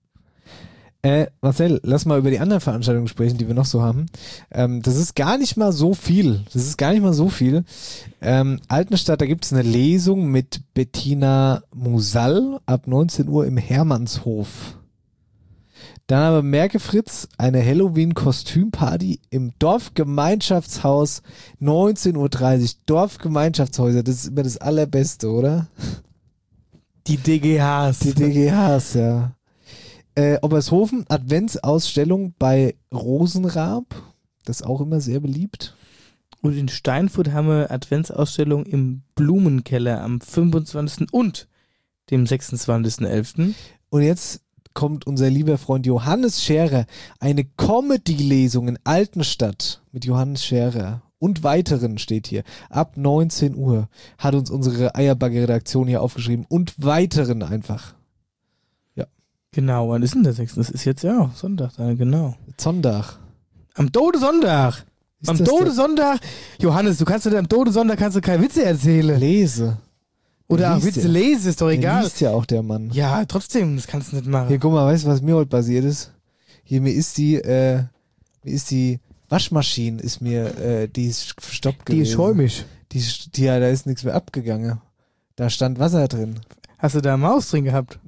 Äh, Marcel, lass mal über die anderen Veranstaltungen sprechen, die wir noch so haben. Ähm, das ist gar nicht mal so viel. Das ist gar nicht mal so viel. Ähm, Altenstadt, da gibt es eine Lesung mit Bettina Musall ab neunzehn Uhr im Hermannshof. Dann aber Merke Fritz, eine Halloween-Kostümparty im Dorfgemeinschaftshaus, neunzehn Uhr dreißig. Dorfgemeinschaftshäuser, das ist immer das Allerbeste, oder? Die D G Hs. Die D G Hs, ja. Äh, Obershofen, Adventsausstellung bei Rosenrab. Das ist auch immer sehr beliebt. Und in Steinfurt haben wir Adventsausstellung im Blumenkeller am fünfundzwanzigsten und dem sechsundzwanzigsten elften Und jetzt kommt unser lieber Freund Johannes Scherer. Eine Comedy-Lesung in Altenstadt mit Johannes Scherer. Und weiteren steht hier. Ab neunzehn Uhr hat uns unsere Eierbagger-Redaktion hier aufgeschrieben. Und weiteren einfach. Genau, wann ist denn der sechste? Das ist jetzt ja Sonntag, genau. Sonntag. Am Todesonntag. Ist Am das Todesonntag. Johannes, du kannst dir am Todesonntag kannst du keine Witze erzählen. Lese. Oder auch liest Witze ja. lesen, ist doch Der egal. liest ja auch der Mann. Ja, trotzdem, das kannst du nicht machen. Hier, guck mal, weißt du, was mir heute passiert ist? Hier, mir ist die, äh, mir ist die Waschmaschine, ist mir, äh, die ist verstoppt gewesen. Die ist schäumig. Die, die, ja, da ist nichts mehr abgegangen. Da stand Wasser drin. Hast du da eine Maus drin gehabt?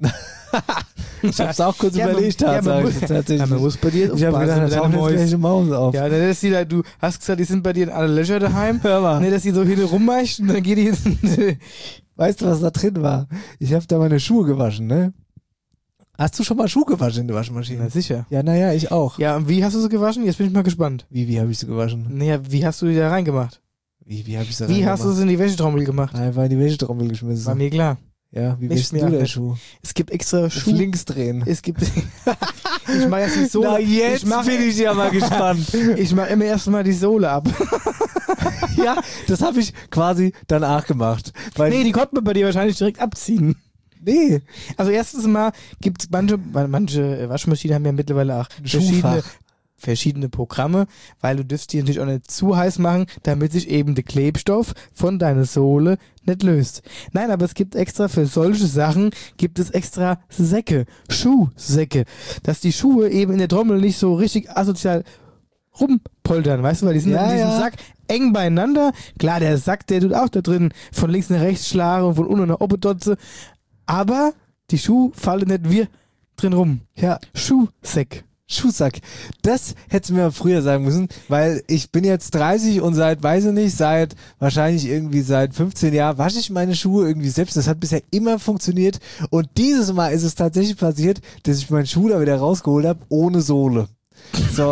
Ich hab's auch kurz Ja, man- überlegt, ja, man tatsächlich. muss- tatsächlich. Ja, man muss bei dir ich hab aufpassen gedacht, mit da deiner taucht Mäus. jetzt gleich eine Maus auf. Ja, dann ist die da, du hast gesagt, die sind bei dir in alle Löcher daheim. Hör mal. Ne, dass die so hin rummeischt und dann geht die in, Weißt du, was da drin war? Ich habe da meine Schuhe gewaschen, ne? Hast du schon mal Schuhe gewaschen in der Waschmaschine? Na sicher. Ja, naja, ich auch. Ja, und wie hast du sie gewaschen? Jetzt bin ich mal gespannt. Wie, wie habe ich sie gewaschen? Naja, wie hast du die da reingemacht? Wie, wie habe ich sie Wie hast du es in die Wäschetrommel gemacht? Einfach in die Wäschetrommel geschmissen. War mir klar. Ja, wie Nicht wäschst mir du auch den nicht. Schuh? Es gibt extra Auf Schuh. links drehen. Es gibt. Ich mache jetzt die Sohle. Na, jetzt ich mach, bin ich ja mal gespannt. Ich mache immer erstmal die Sohle ab. Ja, das habe ich quasi danach gemacht. Weil Nee, die konnte man bei dir wahrscheinlich direkt abziehen. nee. Also erstens mal gibt es manche, weil manche Waschmaschinen haben ja mittlerweile auch verschiedene, Schuhfach. verschiedene Programme, weil du dürfst die natürlich auch nicht zu heiß machen, damit sich eben der Klebstoff von deiner Sohle nicht löst. Nein, aber es gibt extra für solche Sachen, gibt es extra Säcke, Schuhsäcke, dass die Schuhe eben in der Trommel nicht so richtig asozial rumpoltern, weißt du, weil die sind Ja, in diesem ja. Sack eng beieinander. Klar, der Sack, der tut auch da drin von links nach rechts schlagen und von unten nach oben dotze. Aber die Schuhe fallen nicht wir drin rum. Ja, Schuhsäck. Schuhsack. Das hättest du mir früher sagen müssen, weil ich bin jetzt dreißig und seit, weiß ich nicht, seit wahrscheinlich irgendwie seit fünfzehn Jahren wasche ich meine Schuhe irgendwie selbst. Das hat bisher immer funktioniert und dieses Mal ist es tatsächlich passiert, dass ich meinen Schuh da wieder rausgeholt habe, ohne Sohle. So.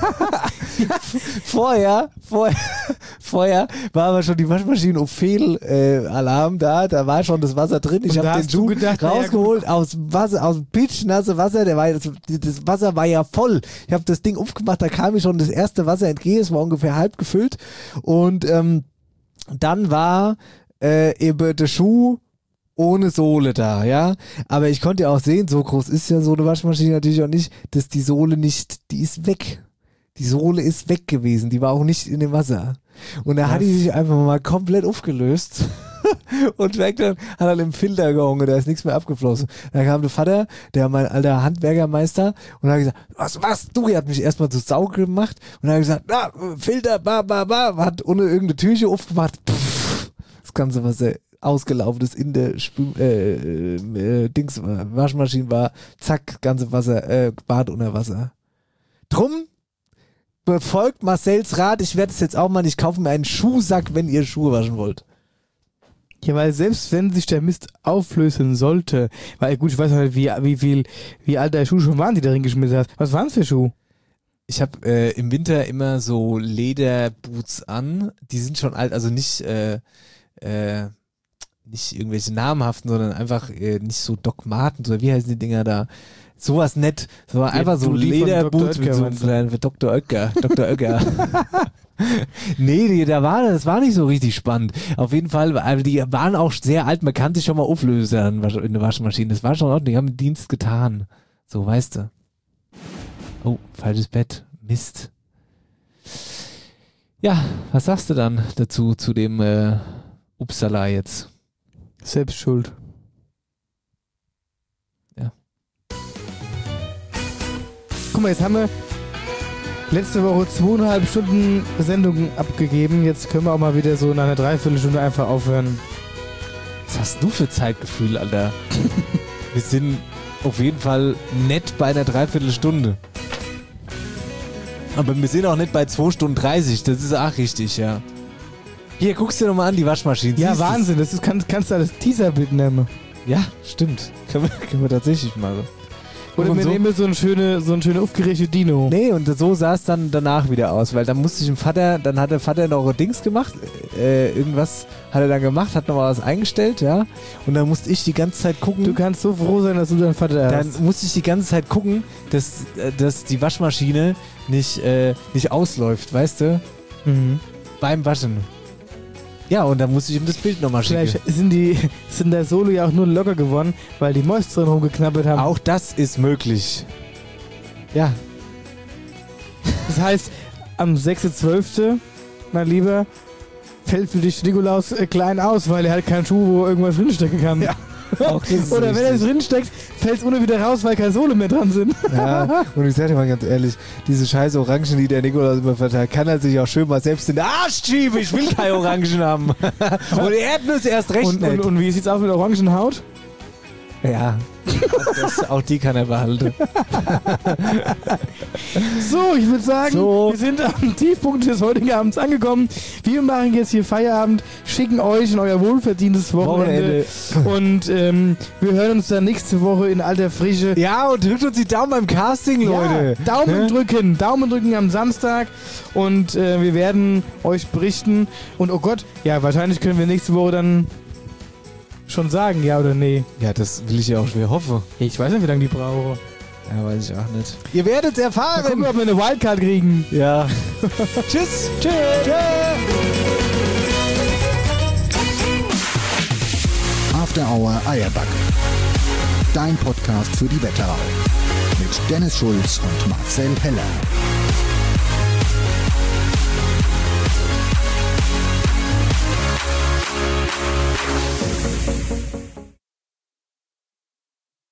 vorher, vorher, vorher war aber schon die Waschmaschine auf Fehlalarm da, da war schon das Wasser drin. Ich Und da habe den hast du Schuh gedacht, naja, rausgeholt aus Wasser, aus dem pitschnasse Wasser, der war, das, das Wasser war ja voll. Ich habe das Ding aufgemacht, da kam mir schon das erste Wasser entgegen, es war ungefähr halb gefüllt und ähm, dann war äh, eben der Schuh ohne Sohle da, ja. Aber ich konnte ja auch sehen, so groß ist ja so eine Waschmaschine natürlich auch nicht, dass die Sohle nicht, die ist weg. Die Sohle ist weg gewesen, die war auch nicht in dem Wasser. Und da hat die sich einfach mal komplett aufgelöst und weg dann hat er im Filter gehangen, da ist nichts mehr abgeflossen. Da kam der Vater, der mein alter Handwerkermeister, und hat gesagt, was, was, du, er hat mich erstmal zu Sau gemacht und dann hat gesagt, na, Filter, ba, ba, ba, hat ohne irgendeine Tüche aufgemacht, pff, das ganze Wasser ausgelaufen ist in der Spül äh, äh, Dings, Waschmaschine war, zack, ganze Wasser, äh, Bad unter Wasser. Drum befolgt Marcells Rat, ich werde es jetzt auch mal, ich kaufe mir einen Schuhsack, wenn ihr Schuhe waschen wollt. Ja, weil selbst wenn sich der Mist auflösen sollte, weil gut, ich weiß nicht, wie, wie viel, wie alt der Schuh schon waren, die da reingeschmissen hast. Was waren es für Schuhe? Ich habe äh, im Winter immer so Lederboots an, die sind schon alt, also nicht äh, äh, nicht irgendwelche namhaften, sondern einfach äh, nicht so Doc Martens oder wie heißen die Dinger da, Sowas nett. So war einfach so du, die von Lederboots Doktor mit so einem Oetker, kleinen Doktor Oetker. Doktor Oetker. Nee, die, da war, das war nicht so richtig spannend. Auf jeden Fall, also die waren auch sehr alt, man kann sich schon mal auflösen in der Waschmaschine. Das war schon ordentlich, die haben den Dienst getan. So, weißt du. Oh, falsches Bett. Mist. Ja, was sagst du dann dazu, zu dem äh, Upsala jetzt? Selbst schuld. Ja. Guck mal, jetzt haben wir letzte Woche zweieinhalb Stunden Sendung abgegeben. Jetzt können wir auch mal wieder so nach einer Dreiviertelstunde einfach aufhören. Was hast du für Zeitgefühl, Alter? Wir sind auf jeden Fall nett bei einer Dreiviertelstunde. Aber wir sind auch nicht bei zwei Stunden dreißig. Das ist auch richtig, ja. Hier, guckst du dir nochmal an, die Waschmaschine. Ja, Siehst Wahnsinn. Das ist, kann, kannst du als Teaserbild nehmen. Ja, stimmt. Können wir, können wir tatsächlich machen. Oder Und wir so? nehmen so ein schöne, so ein schöne aufgeregte Dino. Nee, und so sah es dann danach wieder aus, weil dann musste ich dem Vater, dann hat der Vater noch ein Dings gemacht, äh, irgendwas hat er dann gemacht, hat nochmal was eingestellt, ja, und dann musste ich die ganze Zeit gucken. Du kannst so froh sein, dass du deinen Vater hast. Dann musste ich die ganze Zeit gucken, dass, äh, dass die Waschmaschine nicht, äh, nicht ausläuft, weißt du, Mhm. beim Waschen. Ja, und dann musste ich ihm das Bild nochmal schicken. Vielleicht sind die sind der Solo ja auch nur locker geworden, weil die Mäuse drin rumgeknabbert haben. Auch das ist möglich. Ja. Das heißt, am sechster zwölfter, mein Lieber, fällt für dich Nikolaus äh, klein aus, weil er halt keinen Schuh, wo irgendwas drinstecken kann. Ja. Auch das ist Oder wenn er es richtig. drinsteckt, fällt es ohne wieder raus, weil keine Sohle mehr dran sind. Ja, und ich sag dir mal ganz ehrlich, diese scheiß Orangen, die der Nikolaus immer verteilt, kann er sich auch schön mal selbst in den Arsch schieben. Ich will keine Orangen haben. Und Erdnüsse erst recht Und, nicht. und, und wie sieht's aus mit Orangenhaut? Ja, das, auch die kann er behalten. So, ich würde sagen, So. wir sind am Tiefpunkt des heutigen Abends angekommen. Wir machen jetzt hier Feierabend, schicken euch in euer wohlverdientes Wochenende. Und ähm, wir hören uns dann nächste Woche in alter Frische. Ja, und drückt uns die Daumen beim Casting, Leute. Ja, Daumen Ne? drücken, Daumen drücken am Samstag und äh, wir werden euch berichten. Und oh Gott, ja, wahrscheinlich können wir nächste Woche dann schon sagen, ja oder nee. Ja, das will ich ja auch schwer hoffen. Ich weiß nicht, wie lange die brauchen. Ja, weiß ich auch nicht. Ihr werdet es Mal gucken, erfahren. ob wir eine Wildcard kriegen. Ja. Tschüss. Tschüss. After Hour Eierback. Dein Podcast für die Wetterau. Mit Dennis Schulz und Marcel Heller.